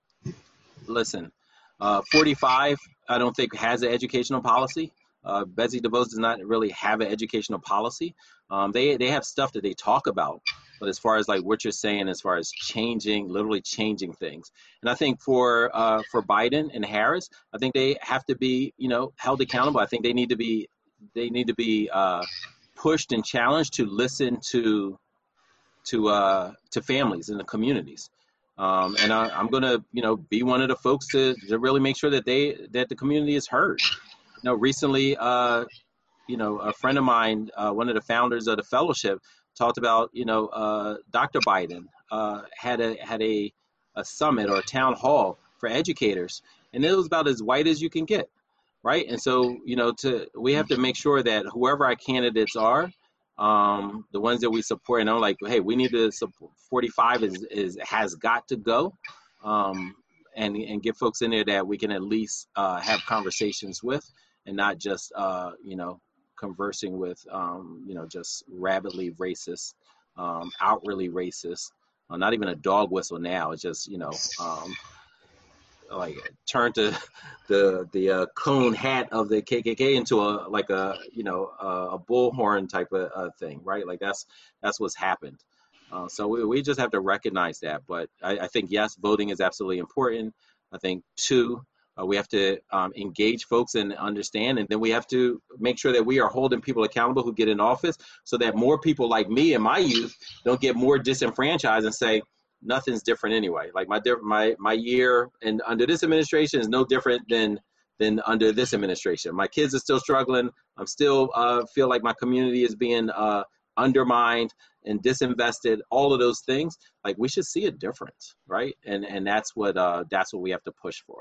listen, uh, forty-five, I don't think has an educational policy. Uh, Betsy DeVos does not really have an educational policy. Um, they they have stuff that they talk about, but as far as like what you're saying, as far as changing, literally changing things, and I think for uh, for Biden and Harris, I think they have to be, you know, held accountable. I think they need to be they need to be uh, pushed and challenged to listen to to uh, to families in the communities. Um, and I, I'm going to, you know, be one of the folks to, to really make sure that they, that the community is heard. You know, recently, uh, you know, a friend of mine, uh, one of the founders of the fellowship, talked about, you know, uh, Doctor Biden uh, had a had a, a summit or a town hall for educators, and it was about as white as you can get, right? And so, you know, to we have to make sure that whoever our candidates are, um, the ones that we support, and I'm like, hey, we need to support. forty-five is, is has got to go, um, and and get folks in there that we can at least uh, have conversations with, and not just uh, you know, conversing with um, you know, just rabidly racist, um, outwardly racist, uh, not even a dog whistle now. It's just, you know, um, like turn to the the uh, cone hat of the K K K into a like a you know a, a bullhorn type of uh, thing, right? Like that's that's what's happened. Uh, so we, we just have to recognize that. But I, I think, yes, voting is absolutely important. I think, two, uh, we have to um, engage folks and understand, and then we have to make sure that we are holding people accountable who get in office so that more people like me and my youth don't get more disenfranchised and say, nothing's different anyway. Like my my my year and under this administration is no different than than under this administration. My kids are still struggling. I'm still uh, feel like my community is being uh, undermined and disinvested. All of those things. Like we should see a difference, right? And and that's what uh, that's what we have to push for.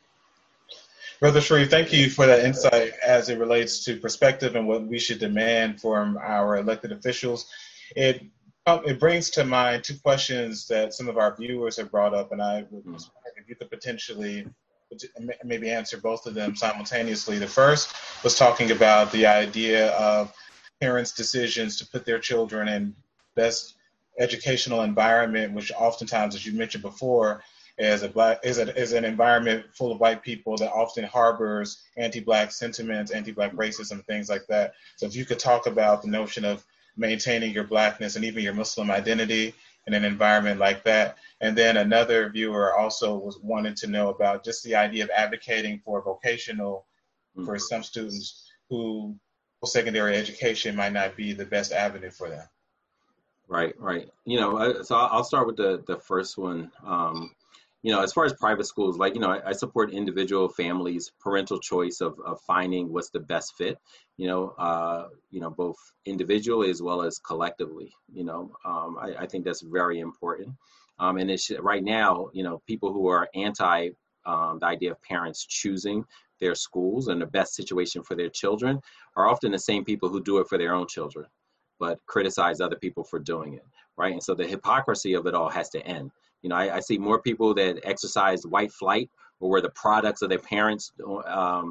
Brother Sharif, thank you for that insight as it relates to perspective and what we should demand from our elected officials. It It brings to mind two questions that some of our viewers have brought up, and I would mm. if you could potentially maybe answer both of them simultaneously. The first was talking about the idea of parents' decisions to put their children in best educational environment, which oftentimes, as you mentioned before, is a black is, a, is an environment full of white people that often harbors anti-black sentiments, anti-black racism, things like that. So if you could talk about the notion of maintaining your blackness and even your Muslim identity in an environment like that. And then another viewer also was wanting to know about just the idea of advocating for vocational mm-hmm. for some students who secondary education might not be the best avenue for them. Right, right. You know, so I'll start with the, the first one. Um, you know, as far as private schools, like, you know, I, I support individual families, parental choice of, of finding what's the best fit, you know, uh, you know, both individually as well as collectively, you know, um, I, I think that's very important. Um, and it's right now, you know, people who are anti um, the idea of parents choosing their schools and the best situation for their children are often the same people who do it for their own children, but criticize other people for doing it, right? And so the hypocrisy of it all has to end. You know, I, I see more people that exercise white flight or were the products of their parents, um,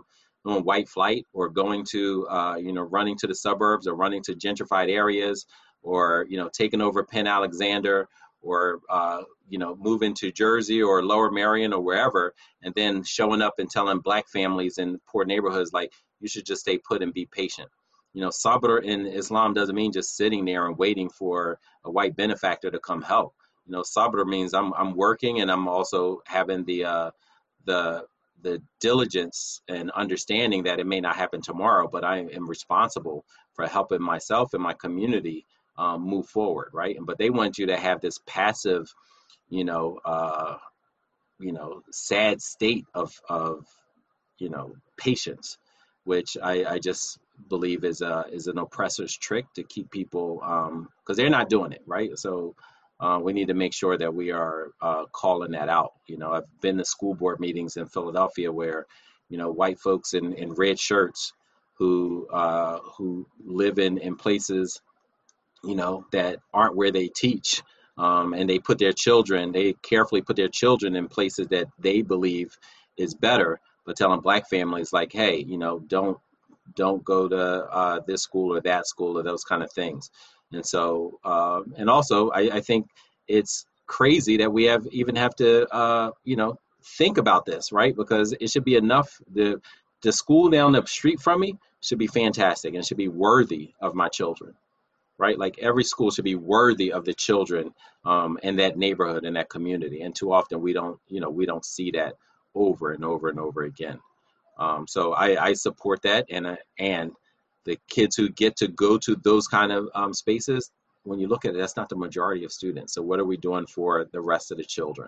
on white flight or going to, uh, you know, running to the suburbs or running to gentrified areas or, you know, taking over Penn Alexander or, uh, you know, moving to Jersey or Lower Merion or wherever, and then showing up and telling Black families in poor neighborhoods, like, you should just stay put and be patient. You know, sabr in Islam doesn't mean just sitting there and waiting for a white benefactor to come help. You know, sabr means I'm I'm working and I'm also having the uh, the the diligence and understanding that it may not happen tomorrow, but I am responsible for helping myself and my community um, move forward, right? But they want you to have this passive, you know, uh, you know, sad state of of you know patience, which I, I just believe is a is an oppressor's trick to keep people, um, because they're not doing it, right? So uh, we need to make sure that we are uh, calling that out. You know, I've been to school board meetings in Philadelphia where, you know, white folks in, in red shirts who uh, who live in, in places, you know, that aren't where they teach. Um, and they put their children, they carefully put their children in places that they believe is better, but telling Black families like, hey, you know, don't don't go to uh, this school or that school or those kind of things. And so, uh, and also, I, I think it's crazy that we have even have to, uh, you know, think about this, right? Because it should be enough. The the school down the street from me should be fantastic and it should be worthy of my children, right? Like every school should be worthy of the children um, in that neighborhood and that community. And too often we don't, you know, we don't see that over and over and over again. Um, so I, I support that, and uh, and the kids who get to go to those kind of um, spaces, when you look at it, that's not the majority of students. So what are we doing for the rest of the children?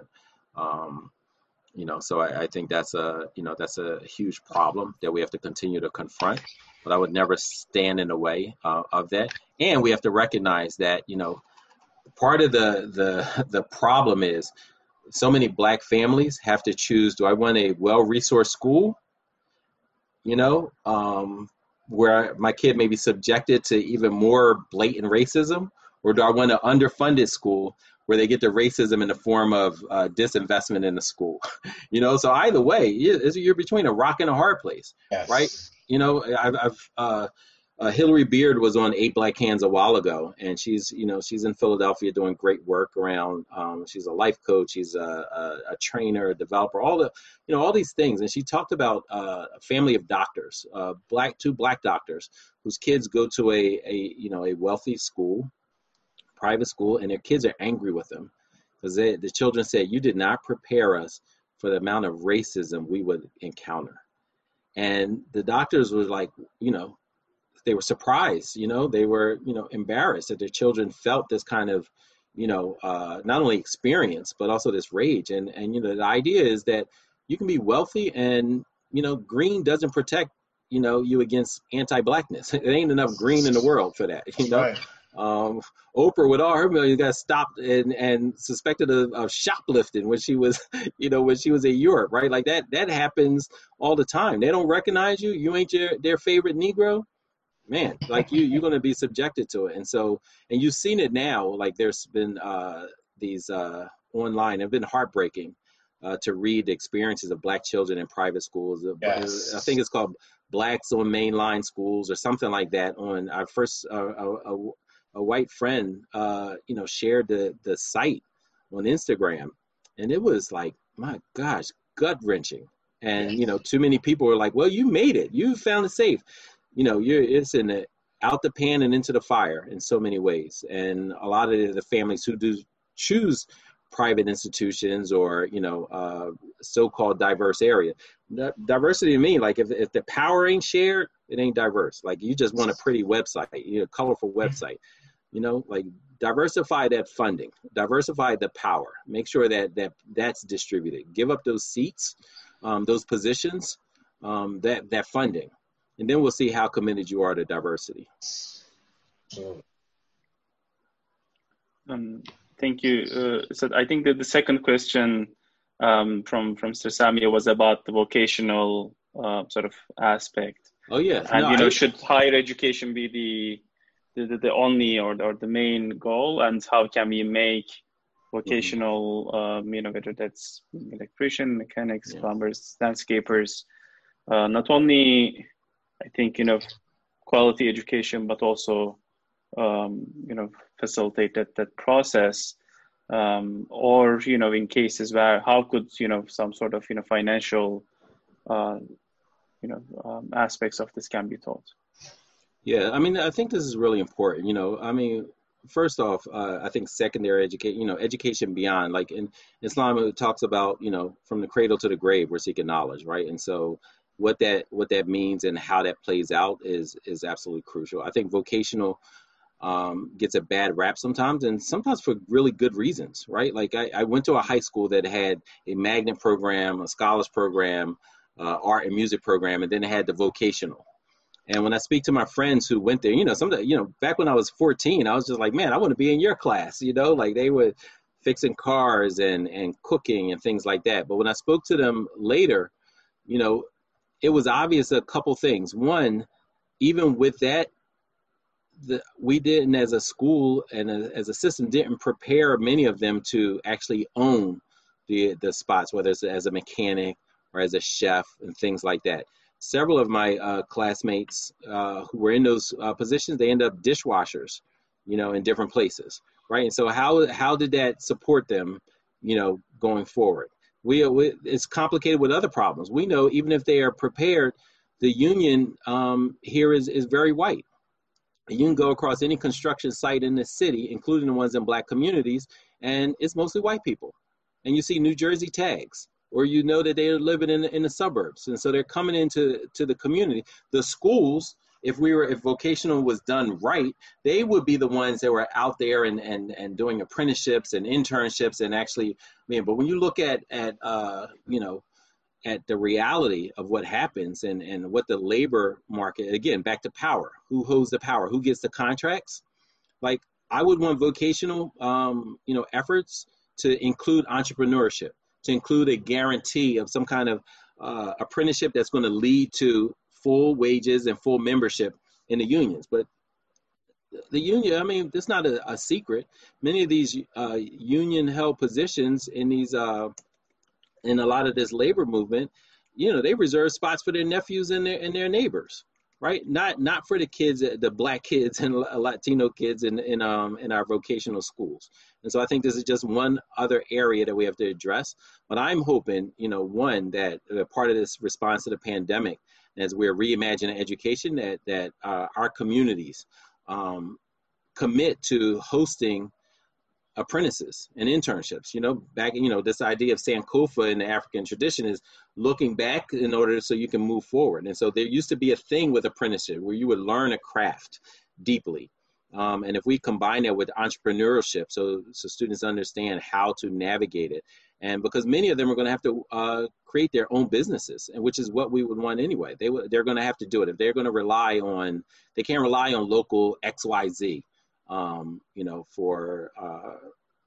Um, you know, so I, I think that's a you know that's a huge problem that we have to continue to confront. But I would never stand in the way uh, of that, and we have to recognize that you know part of the the the problem is so many Black families have to choose: do I want a well-resourced school, you know, um, where my kid may be subjected to even more blatant racism, or do I want an underfunded school where they get the racism in the form of uh, disinvestment in the school? You know, so either way, you're between a rock and a hard place, yes. Right? You know, I've, I've uh, uh, Hillary Beard was on Eight Black Hands a while ago, and she's, you know, she's in Philadelphia doing great work around. Um, she's a life coach, she's a, a, a trainer, a developer, all the, you know, all these things. And she talked about uh, a family of doctors, uh, black two black doctors whose kids go to a, a you know a wealthy school, private school, and their kids are angry with them because the children said, "You did not prepare us for the amount of racism we would encounter." And the doctors were like, you know. They were surprised, you know, they were, you know, embarrassed that their children felt this kind of, you know, uh, not only experience, but also this rage. And, and, you know, the idea is that you can be wealthy and, you know, green doesn't protect, you know, you against anti-Blackness. There ain't enough green in the world for that, you know. Right. Um, Oprah, with all her millions, got stopped and, and suspected of, of shoplifting when she was, you know, when she was in Europe, right? Like that, that happens all the time. They don't recognize you. You ain't your, their favorite Negro. Man, like you, you're going to be subjected to it. And so, and you've seen it now, like there's been uh, these uh, online, have been heartbreaking uh, to read the experiences of Black children in private schools. Yes. I think it's called Blacks on Mainline Schools or something like that. On our first, uh, a, a, a white friend, uh, you know, shared the, the site on Instagram. And it was like, my gosh, gut wrenching. And, yes. you know, too many people were like, well, you made it. You found it safe. You know, you're it's in the out the pan and into the fire in so many ways. And a lot of the families who do choose private institutions or, you know, uh, so-called diverse area. Diversity to me, like if, if the power ain't shared, it ain't diverse. Like you just want a pretty website, you know, colorful website, you know, like diversify that funding, diversify the power, make sure that, that that's distributed, give up those seats, um, those positions, um, that, that funding. And then we'll see how committed you are to diversity. Um, thank you. Uh, so I think that the second question um, from from Mister Samia was about the vocational uh, sort of aspect. Oh yeah, and no, you know, I, should higher education be the the, the only or or the main goal, and how can we make vocational, mm-hmm. um, you know, whether that's electrician, mechanics, yeah. plumbers, landscapers, uh, not only, I think, you know, quality education, but also, um, you know, facilitate that, that process. Um, or, you know, in cases where how could, you know, some sort of, you know, financial, uh, you know, um, aspects of this can be taught. Yeah, I mean, I think this is really important. You know, I mean, first off, uh, I think secondary education, you know, education beyond, like in Islam, it talks about, you know, from the cradle to the grave, we're seeking knowledge, right? And so what that what that means and how that plays out is is absolutely crucial. I think vocational um, gets a bad rap sometimes, and sometimes for really good reasons, right? Like I, I went to a high school that had a magnet program, a scholars program, uh, art and music program, and then it had the vocational. And when I speak to my friends who went there, you know, some of the, you know, back when I was fourteen, I was just like, man, I want to be in your class, you know, like they were fixing cars and, and cooking and things like that. But when I spoke to them later, you know, it was obvious a couple things. One, even with that, the, we didn't, as a school and a, as a system, didn't prepare many of them to actually own the the spots, whether it's as a mechanic or as a chef and things like that. Several of my uh, classmates uh, who were in those uh, positions, they end up dishwashers, you know, in different places, right? And so how how did that support them, you know, going forward? We, we it's complicated with other problems. We know even if they are prepared, the union um, here is is very white. You can go across any construction site in the city, including the ones in black communities, and it's mostly white people. And you see New Jersey tags, or you know that they're living in the, in the suburbs. And so they're coming into to the community. The schools, if we were, if vocational was done right, they would be the ones that were out there and, and, and doing apprenticeships and internships and actually, I mean, but when you look at, at uh, you know, at the reality of what happens and, and what the labor market, again, back to power, who holds the power, who gets the contracts? Like, I would want vocational, um, you know, efforts to include entrepreneurship, to include a guarantee of some kind of uh, apprenticeship that's going to lead to full wages and full membership in the unions. But the union, I mean, it's not a, a secret. Many of these uh, union-held positions in these, uh, in a lot of this labor movement, you know, they reserve spots for their nephews and their and their neighbors, right? Not not for the kids, the black kids and Latino kids in in um in our vocational schools. And so I think this is just one other area that we have to address. But I'm hoping, you know, one, that uh, part of this response to the pandemic, as we're reimagining education, that that uh, our communities um, commit to hosting apprentices and internships. You know, back, you know, this idea of Sankofa in the African tradition is looking back in order so you can move forward. And so there used to be a thing with apprenticeship where you would learn a craft deeply. Um, and if we combine that with entrepreneurship, so, so students understand how to navigate it, and because many of them are going to have to uh, create their own businesses, and which is what we would want anyway. They they're going to have to do it. If they're going to rely on, they can't rely on local X Y Z. Um, you know, for uh,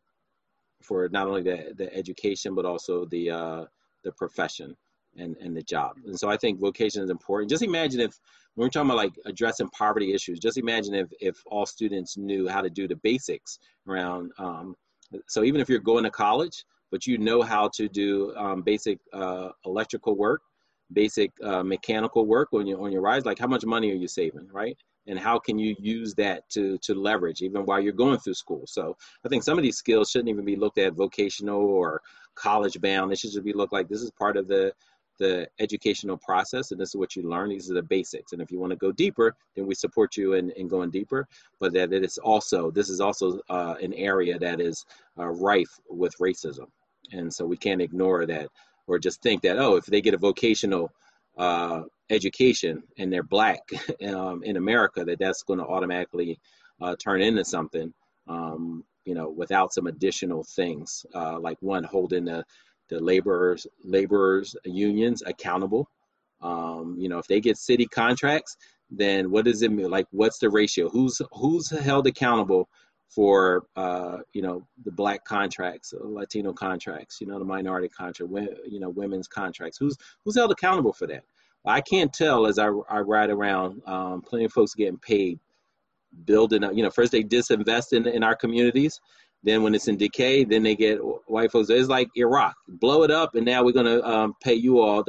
for not only the, the education, but also the uh, the profession and, and the job. And so I think vocation is important. Just imagine if, when we're talking about like addressing poverty issues, just imagine if, if all students knew how to do the basics around, um, so even if you're going to college, but you know how to do um, basic uh, electrical work, basic uh, mechanical work on your, on your rides, like how much money are you saving, right? And how can you use that to to leverage even while you're going through school? So I think some of these skills shouldn't even be looked at vocational or college bound. It should just be looked like this is part of the the educational process, and this is what you learn. These are the basics. And if you want to go deeper, then we support you in, in going deeper. But that it is also, this is also uh, an area that is uh, rife with racism. And so we can't ignore that or just think that, oh, if they get a vocational uh, education and they're black um, in America, that that's going to automatically uh, turn into something, um, you know, without some additional things, uh, like one, holding the, the laborers, laborers unions accountable. Um, you know, if they get city contracts, then what does it mean? Like, what's the ratio? Who's, who's held accountable for, uh, you know, the black contracts, Latino contracts, you know, the minority contract, you know, women's contracts, who's, who's held accountable for that? I can't tell as I, I ride around, um, plenty of folks getting paid, building up, you know, first they disinvest in, in our communities. Then when it's in decay, then they get white folks. It's like Iraq, blow it up. And now we're going to um, pay you all, the white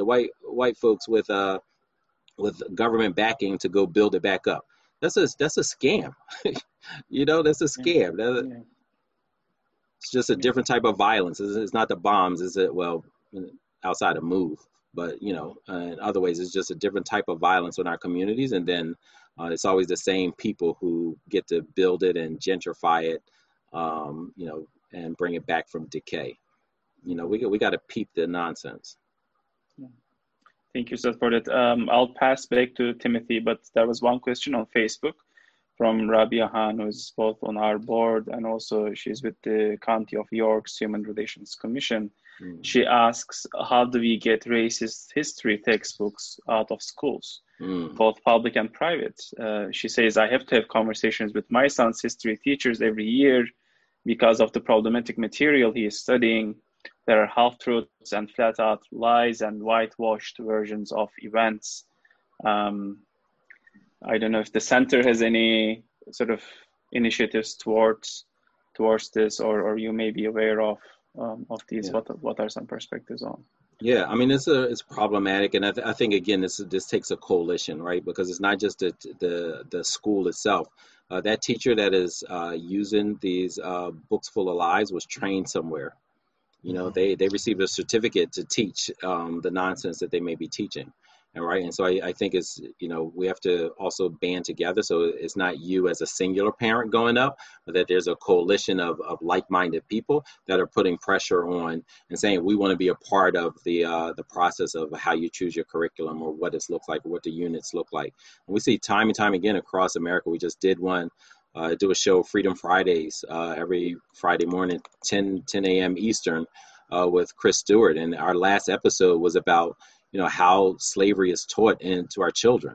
white folks with uh with government backing to go build it back up. That's a that's a scam. You know, that's a scam. That, Yeah. it's just a different type of violence. It's, it's not the bombs. Is it? Well, outside of move, but you know, uh, in other ways, it's just a different type of violence in our communities. And then uh, it's always the same people who get to build it and gentrify it, um, you know, and bring it back from decay. You know, we we got to peep the nonsense. Thank you, Seth, for that. Um, I'll pass back to Timothy, but there was one question on Facebook from Rabia Han, who's both on our board and also she's with the County of York's Human Relations Commission. Mm. She asks, how do we get racist history textbooks out of schools, mm. both public and private? Uh, she says, I have to have conversations with my son's history teachers every year because of the problematic material he is studying. There are half-truths and flat-out lies and whitewashed versions of events. Um, I don't know if the center has any sort of initiatives towards towards this, or, or you may be aware of um, of these. Yeah. What what are some perspectives on? Yeah, I mean, it's a it's problematic, and I, th- I think again, this this takes a coalition, right? Because it's not just the the, the school itself. Uh, that teacher that is uh, using these uh, books full of lies was trained somewhere. You know, they, they received a certificate to teach um, the nonsense that they may be teaching. And right. And so I, I think it's, you know, we have to also band together. So it's not you as a singular parent going up, but that there's a coalition of, of like-minded people that are putting pressure on and saying, we want to be a part of the uh, the process of how you choose your curriculum or what it looks like, what the units look like. And we see time and time again across America. We just did one. Uh, do a show, Freedom Fridays, uh, every Friday morning, ten a.m. Eastern, uh, with Chris Stewart. And our last episode was about, you know, how slavery is taught into our children,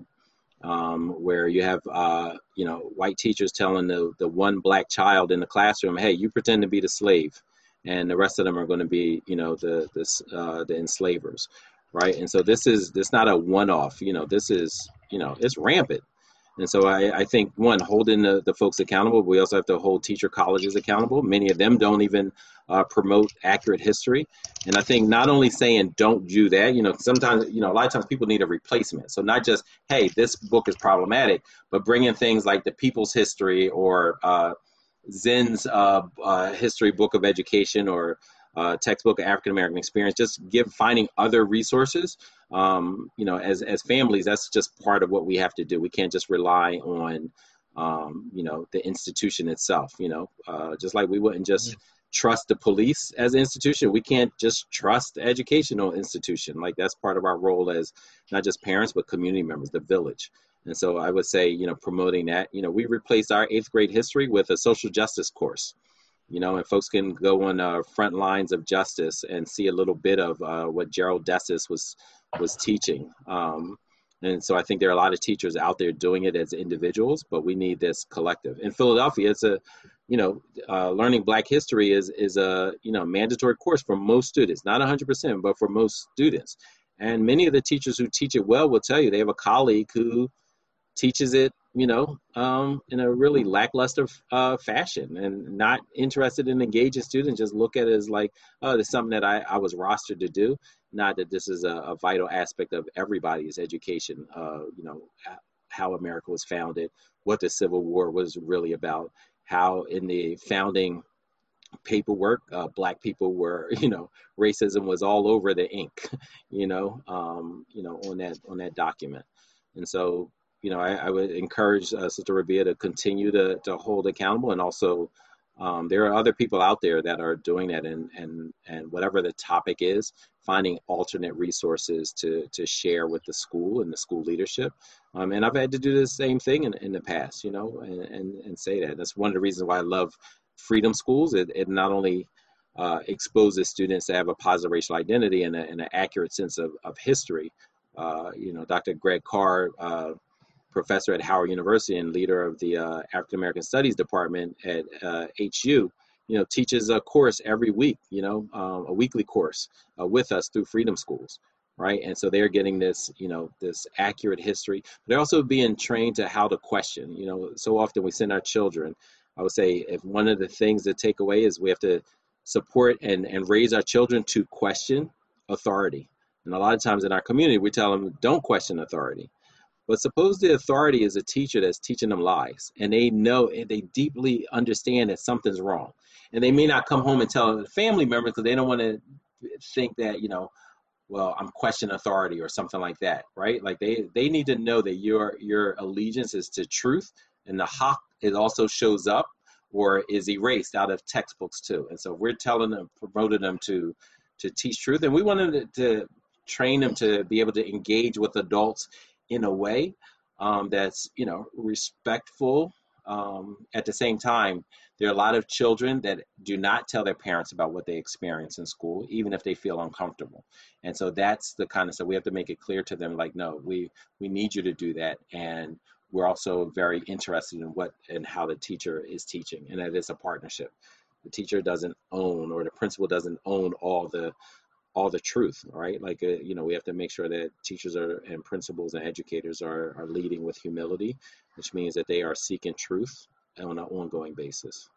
um, where you have, uh, you know, white teachers telling the, the one black child in the classroom, hey, you pretend to be the slave, and the rest of them are going to be, you know, the the, uh, the enslavers, right? And so this is this not a one-off, you know, this is, you know, it's rampant. And so I, I think, one, holding the, the folks accountable, but we also have to hold teacher colleges accountable. Many of them don't even uh, promote accurate history. And I think not only saying don't do that, you know, sometimes, you know, a lot of times people need a replacement. So not just, hey, this book is problematic, but bring in things like the People's History or uh, Zinn's uh, uh, History Book of Education or Uh, textbook of African American experience. Just give finding other resources. Um, you know, as as families, that's just part of what we have to do. We can't just rely on, um, you know, the institution itself. You know, uh, just like we wouldn't just mm-hmm. trust the police as an institution, we can't just trust the educational institution. Like that's part of our role as not just parents but community members, the village. And so I would say, you know, promoting that. You know, we replaced our eighth grade history with a social justice course. You know, and folks can go on uh, front lines of justice and see a little bit of uh, what Gerald Dessis was was teaching. Um, and so I think there are a lot of teachers out there doing it as individuals, but we need this collective. In Philadelphia, it's a, you know, uh, learning Black history is is a, you know, mandatory course for most students, not one hundred percent, but for most students. And many of the teachers who teach it well will tell you they have a colleague who teaches it, you know, um, in a really lackluster uh, fashion and not interested in engaging students, just look at it as like, oh, it's something that I, I was rostered to do. Not that this is a, a vital aspect of everybody's education, uh, you know, how America was founded, what the Civil War was really about, how in the founding paperwork, uh, Black people were, you know, racism was all over the ink, you know, um, you know, on that on that document. And so, you know, I, I would encourage uh, Sister Rabia to continue to, to hold accountable. And also, um, there are other people out there that are doing that. And, and, and whatever the topic is, finding alternate resources to, to share with the school and the school leadership. Um, and I've had to do the same thing in, in the past, you know, and, and, and say that. That's one of the reasons why I love Freedom Schools. It, it not only uh, exposes students to have a positive racial identity and, a, and an accurate sense of, of history. Uh, you know, Doctor Greg Carr, uh, professor at Howard University and leader of the uh, African American Studies Department at uh, H U, you know, teaches a course every week, you know, um, a weekly course uh, with us through Freedom Schools, right? And so they're getting this, you know, this accurate history. But they're also being trained to how to question. You know, so often we send our children. I would say if one of the things to take away is we have to support and, and raise our children to question authority. And a lot of times in our community, we tell them, don't question authority. But suppose the authority is a teacher that's teaching them lies, and they know, and they deeply understand that something's wrong. And they may not come home and tell the family members because they don't want to think that, you know, well, I'm questioning authority or something like that, right? Like they, they need to know that your your allegiance is to truth, and the haq, it also shows up or is erased out of textbooks too. And so we're telling them, promoting them to to teach truth, and we want them to, to train them to be able to engage with adults in a way um, that's, you know, respectful. Um, at the same time, there are a lot of children that do not tell their parents about what they experience in school, even if they feel uncomfortable. And so that's the kind of stuff we have to make it clear to them, like, no, we, we need you to do that. And we're also very interested in what and how the teacher is teaching, and that it's a partnership. The teacher doesn't own, or the principal doesn't own all the all the truth, right? Like, uh, you know, we have to make sure that teachers are and principals and educators are, are leading with humility, which means that they are seeking truth on an ongoing basis.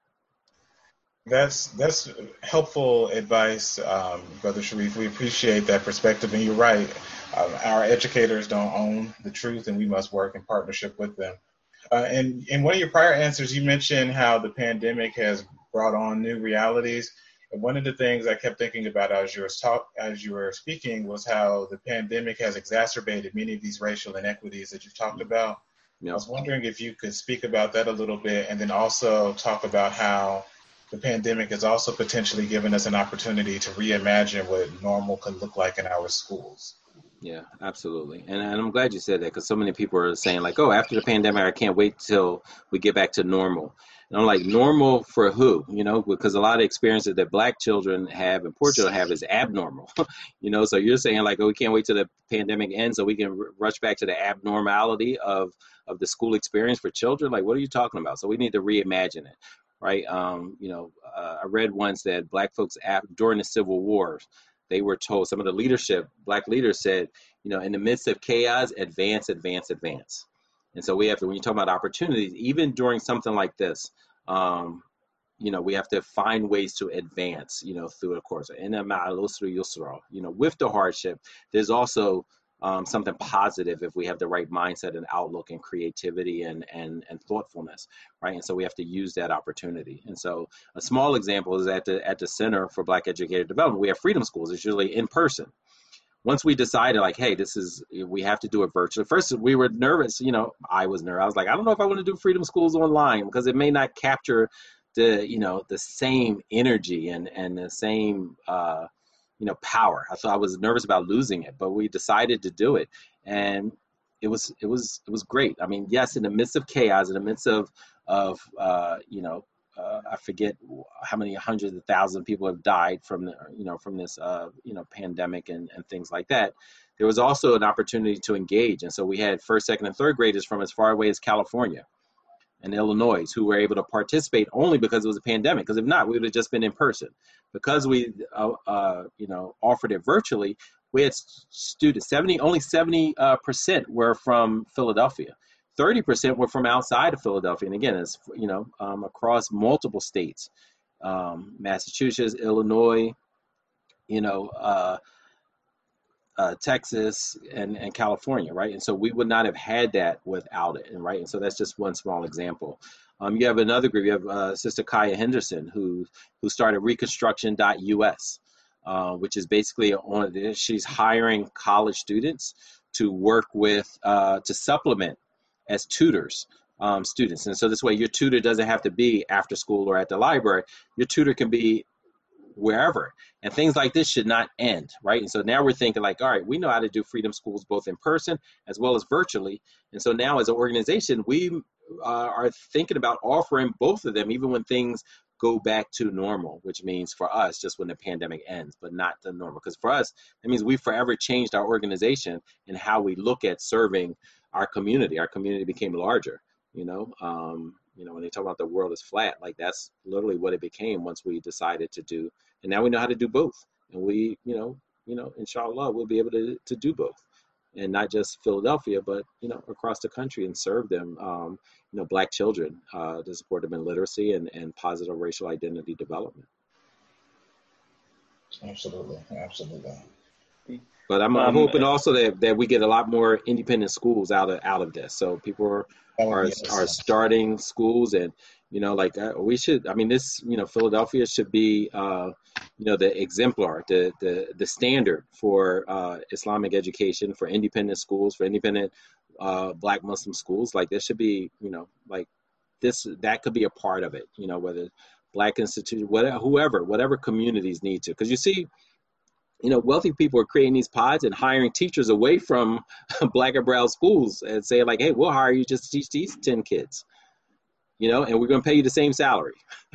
That's that's helpful advice, um, Brother Sharif. We appreciate that perspective, and you're right. Um, our educators don't own the truth, and we must work in partnership with them. Uh, and in one of your prior answers, you mentioned how the pandemic has brought on new realities. And one of the things I kept thinking about as you were talk as you were speaking was how the pandemic has exacerbated many of these racial inequities that you've talked about. Yep. I was wondering if you could speak about that a little bit, and then also talk about how the pandemic has also potentially given us an opportunity to reimagine what normal could look like in our schools. Yeah, absolutely. And, and I'm glad you said that, because so many people are saying like, oh, after the pandemic, I can't wait till we get back to normal. And I'm like, normal for who? You know, because a lot of experiences that Black children have and poor children have is abnormal. You know, so you're saying like, oh, we can't wait till the pandemic ends so we can r- rush back to the abnormality of, of the school experience for children. Like, what are you talking about? So we need to reimagine it, right? Um, you know, uh, I read once that Black folks af- during the Civil War, they were told, some of the leadership, Black leaders said, you know, in the midst of chaos, advance, advance, advance. And so we have to, when you talk about opportunities, even during something like this, um, you know, we have to find ways to advance, you know, through the course. And you know, with the hardship, there's also um, something positive if we have the right mindset and outlook and creativity and, and, and thoughtfulness, right? And so we have to use that opportunity. And so a small example is at the at the Center for Black Educator Development, we have Freedom Schools. It's usually in person. Once we decided like, hey, this is, we have to do it virtually. First, we were nervous. You know, I was nervous. I was like, I don't know if I want to do Freedom Schools online, because it may not capture the, you know, the same energy and, and the same, uh, you know, power. I thought I was nervous about losing it, but we decided to do it. And it was, it was, it was great. I mean, yes, in the midst of chaos, in the midst of, of, uh, you know, Uh, I forget how many hundreds of thousands of people have died from the, you know, from this, uh, you know, pandemic and, and things like that. There was also an opportunity to engage. And so we had first, second, and third graders from as far away as California and Illinois who were able to participate only because it was a pandemic. Because if not, we would have just been in person. Because we, uh, uh, you know, offered it virtually, we had students, seventy, only seventy uh, percent were from Philadelphia. thirty percent were from outside of Philadelphia. And again, it's, you know, um, across multiple states, um, Massachusetts, Illinois, you know, uh, uh, Texas, and, and California, right? And so we would not have had that without it, and right? And so that's just one small example. Um, you have another group. You have uh, Sister Kaya Henderson, who who started Reconstruction dot U S, uh, which is basically on. She's hiring college students to work with uh, to supplement as tutors um, students. And so this way your tutor doesn't have to be after school or at the library. Your tutor can be wherever. And things like this should not end, right? And so now we're thinking like, all right, we know how to do Freedom Schools both in person as well as virtually. And so now as an organization, we uh, are thinking about offering both of them, even when things go back to normal, which means for us, just when the pandemic ends, but not the normal. Because for us, that means we forever changed our organization and how we look at serving our community. Our community became larger, you know, um, you know, when they talk about the world is flat, like that's literally what it became once we decided to do. And now we know how to do both. And we, you know, you know, inshallah, we'll be able to, to do both. And not just Philadelphia, but, you know, across the country, and serve them, um, you know, Black children, uh, to support them in literacy and, and positive racial identity development. Absolutely. Absolutely. absolutely. But I'm, I'm Um, hoping also that, that we get a lot more independent schools out of out of this. So people are That would are, be are excellent. starting schools, and you know, like uh, we should. I mean, this you know, Philadelphia should be uh, you know the exemplar, the the the standard for uh, Islamic education, for independent schools, for independent uh, Black Muslim schools. Like there should be you know like this that could be a part of it. You know, whether Black institute, whatever, whoever, whatever communities need to, because you see. You know, wealthy people are creating these pods and hiring teachers away from Black and brown schools and saying like, hey, we'll hire you just to teach these ten kids, you know, and we're going to pay you the same salary.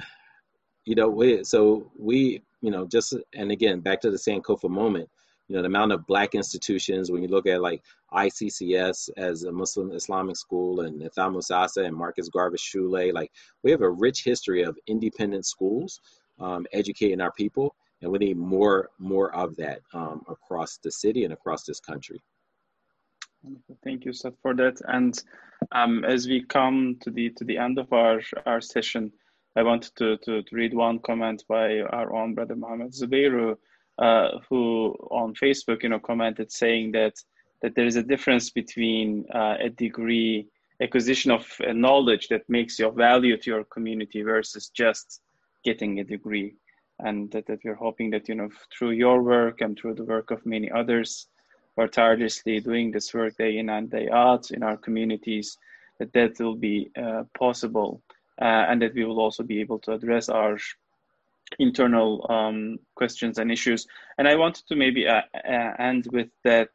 You know, we, so we, you know, just, and again, back to the Sankofa moment, you know, the amount of Black institutions, when you look at like I C C S as a Muslim Islamic school and Nitham Musasa and Marcus Garvey Shule, like we have a rich history of independent schools um, educating our people. And we need more more of that um, across the city and across this country. Thank you, Seth, for that. And um, as we come to the to the end of our, our session, I wanted to, to, to read one comment by our own brother Mohammed Zubairu, uh, who on Facebook, you know, commented saying that that there is a difference between uh, a degree, acquisition of knowledge that makes you of value to your community versus just getting a degree. And that, that we're hoping that, you know, through your work and through the work of many others who are tirelessly doing this work day in and day out in our communities, that that will be uh, possible uh, and that we will also be able to address our internal um, questions and issues. And I wanted to maybe uh, uh, end with that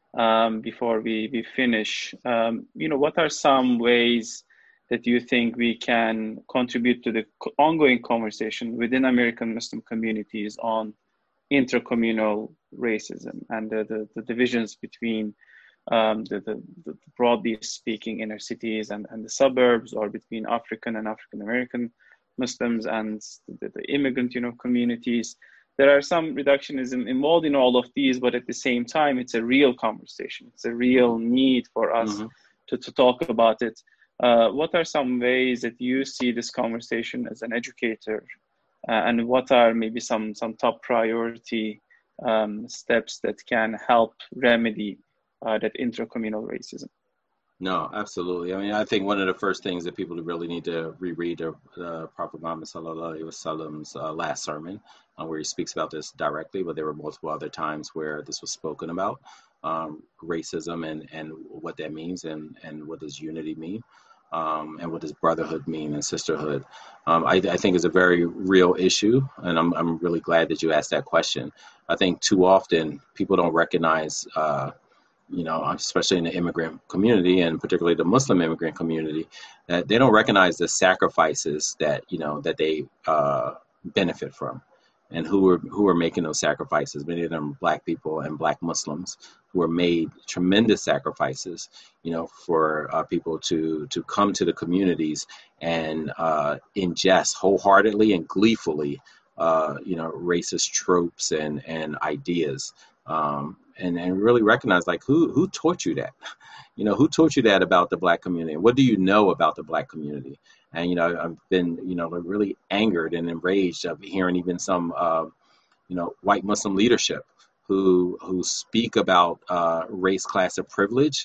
um, before we, we finish. Um, you know, what are some ways that you think we can contribute to the ongoing conversation within American Muslim communities on intercommunal racism and the, the, the divisions between um, the, the, the broadly speaking inner cities and, and the suburbs, or between African and African American Muslims and the, the immigrant, you know, communities. There are some reductionism involved in all of these, but at the same time, it's a real conversation. It's a real need for us mm-hmm. to, to talk about it. Uh, what are some ways that you see this conversation as an educator, uh, and what are maybe some some top priority um, steps that can help remedy uh, that intercommunal racism? No, absolutely. I mean, I think one of the first things that people really need to reread are uh, Prophet Muhammad Sallallahu Alaihi Wasallam's uh, last sermon, uh, where he speaks about this directly, but there were multiple other times where this was spoken about, um, racism and, and what that means, and, and what does unity mean. Um, and what does brotherhood mean and sisterhood? Um, I, I think is a very real issue, and I'm I'm really glad that you asked that question. I think too often people don't recognize, uh, you know, especially in the immigrant community and particularly the Muslim immigrant community, that they don't recognize the sacrifices that you know that they uh, benefit from, and who are who are making those sacrifices. Many of them are Black people and Black Muslims who are made tremendous sacrifices, you know, for uh, people to to come to the communities and uh, ingest wholeheartedly and gleefully, uh, you know, racist tropes and and ideas, um, and and really recognize like who who taught you that, you know, who taught you that about the Black community? What do you know about the Black community? And you know, I've been you know really angered and enraged of hearing even some uh, you know white Muslim leadership who who speak about uh, race, class, and privilege,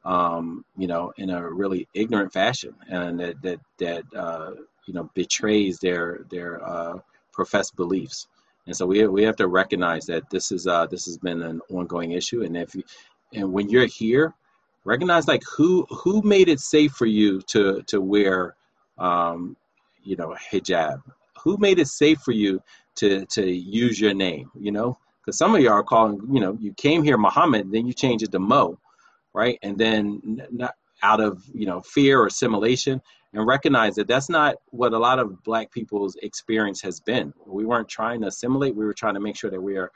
um, you know, in a really ignorant fashion, and that that that uh, you know betrays their their uh, professed beliefs. And so we we have to recognize that this is uh, this has been an ongoing issue, and if you, and when you're here, recognize like who who made it safe for you to to wear, um, you know, hijab. Who made it safe for you to to use your name, you know? Because some of you are calling, you know, you came here Muhammad, then you change it to Mo, right? And then not out of, you know, fear or assimilation, and recognize that that's not what a lot of Black people's experience has been. We weren't trying to assimilate. We were trying to make sure that we are,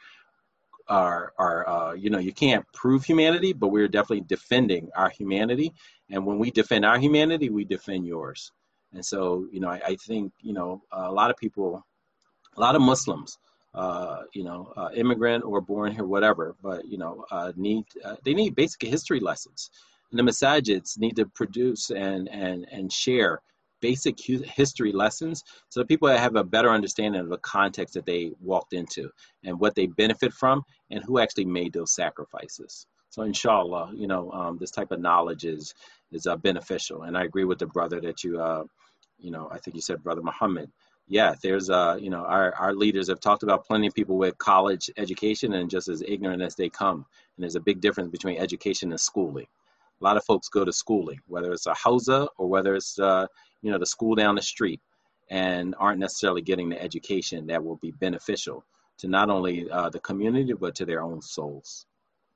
are, are uh, you know, you can't prove humanity, but we're definitely defending our humanity. And when we defend our humanity, we defend yours. And so, you know, I, I think, you know, a lot of people, a lot of Muslims, Uh, you know, uh, immigrant or born here, whatever, but, you know, uh, need, uh, they need basic history lessons. And the masajids need to produce and, and, and share basic history lessons so that people have a better understanding of the context that they walked into and what they benefit from and who actually made those sacrifices. So inshallah, you know, um, this type of knowledge is is uh, beneficial. And I agree with the brother that you, uh, you know, I think you said Brother Muhammad. Yeah, there's, uh, you know, our, our leaders have talked about plenty of people with college education and just as ignorant as they come. And there's a big difference between education and schooling. A lot of folks go to schooling, whether it's a hausa or whether it's, uh, you know, the school down the street, and aren't necessarily getting the education that will be beneficial to not only uh, the community, but to their own souls.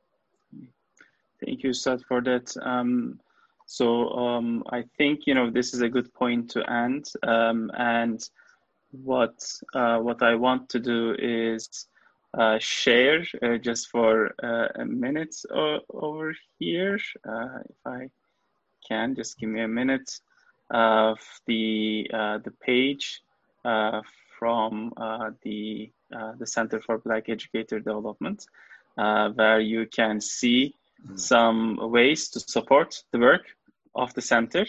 Thank you, Ustad, for that. Um, so um, I think, you know, this is a good point to end. Um, and what uh, what I want to do is uh, share uh, just for uh, a minute o- over here, uh, if I can, just give me a minute, of the uh, the page uh, from uh, the uh, the Center for Black Educator Development, uh, where you can see some ways to support the work of the center,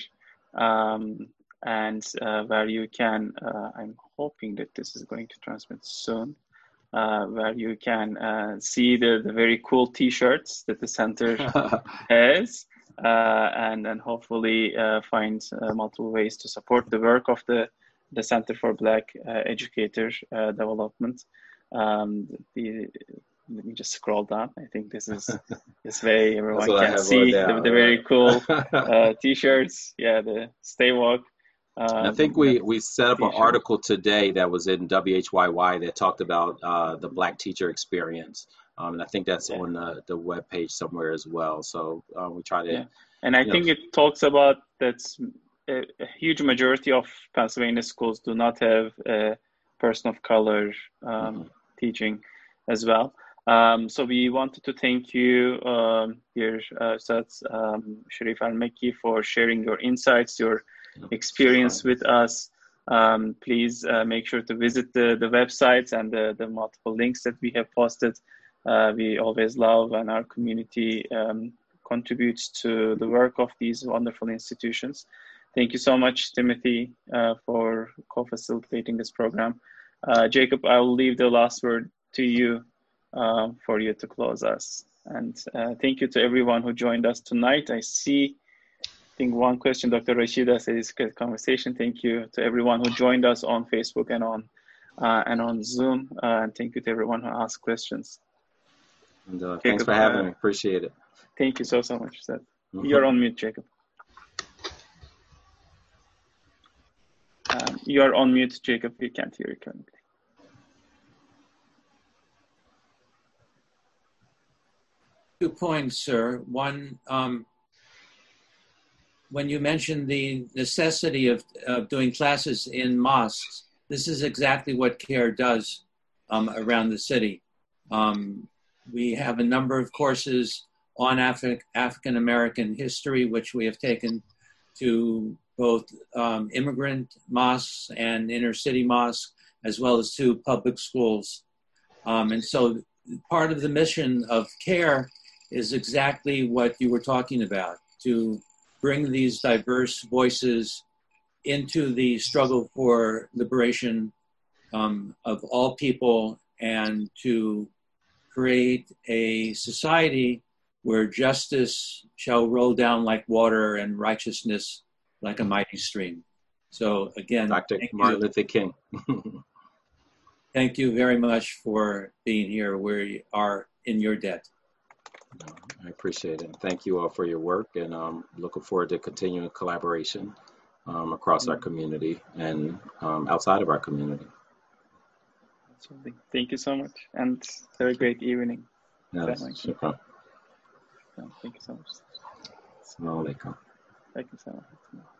um, and uh, where you can, uh, I'm hoping that this is going to transmit soon, uh, where you can uh, see the, the very cool t-shirts that the center has, uh, and then hopefully uh, find uh, multiple ways to support the work of the, the Center for Black uh, Educator uh, Development. Um, the, Let me just scroll down. I think this is this way everyone can see the, the very cool uh, t-shirts. Yeah, the Stay Woke. Um, I think we, we set up an article today that was in W H Y Y that talked about uh, the Black teacher experience. Um, and I think that's yeah. on the, the webpage somewhere as well. So uh, we try to... Yeah. And I think know. it talks about that a, a huge majority of Pennsylvania schools do not have a person of color um, mm-hmm. teaching as well. Um, so we wanted to thank you um, here, uh, Ustad um, Sharif Al-Mekki, for sharing your insights, your experience with us. Um, please uh, make sure to visit the, the websites and the, the multiple links that we have posted. Uh, we always love, and our community um, contributes to the work of these wonderful institutions. Thank you so much, Timothy, uh, for co-facilitating this program. Uh, Jacob, I will leave the last word to you. Uh, for you to close us. And uh, thank you to everyone who joined us tonight. I see, I think one question, Doctor Rashida says, it's a good conversation. Thank you to everyone who joined us on Facebook and on uh, and on Zoom. Uh, and thank you to everyone who asked questions. And, uh, thanks Jacob, for having uh, me. Appreciate it. Thank you so, so much, Seth. Mm-hmm. You're on mute, Jacob. Um, you're on mute, Jacob. We can't hear you currently. Two points, sir. One, um, when you mentioned the necessity of, of doing classes in mosques, this is exactly what CARE does um, around the city. Um, we have a number of courses on Afri- African-American history, which we have taken to both um, immigrant mosques and inner city mosques, as well as to public schools. Um, and so part of the mission of CARE is exactly what you were talking about, to bring these diverse voices into the struggle for liberation um, of all people, and to create a society where justice shall roll down like water and righteousness like a mighty stream. So again, Doctor Martin Luther King. Thank you very much for being here. We are in your debt. I appreciate it. Thank you all for your work, and um, looking forward to continuing collaboration um, across mm-hmm. our community and um, outside of our community. Absolutely. Thank you so much, and have a great evening. Yes, shukran. Thank you so much. Assalamu alaikum. Thank you so much.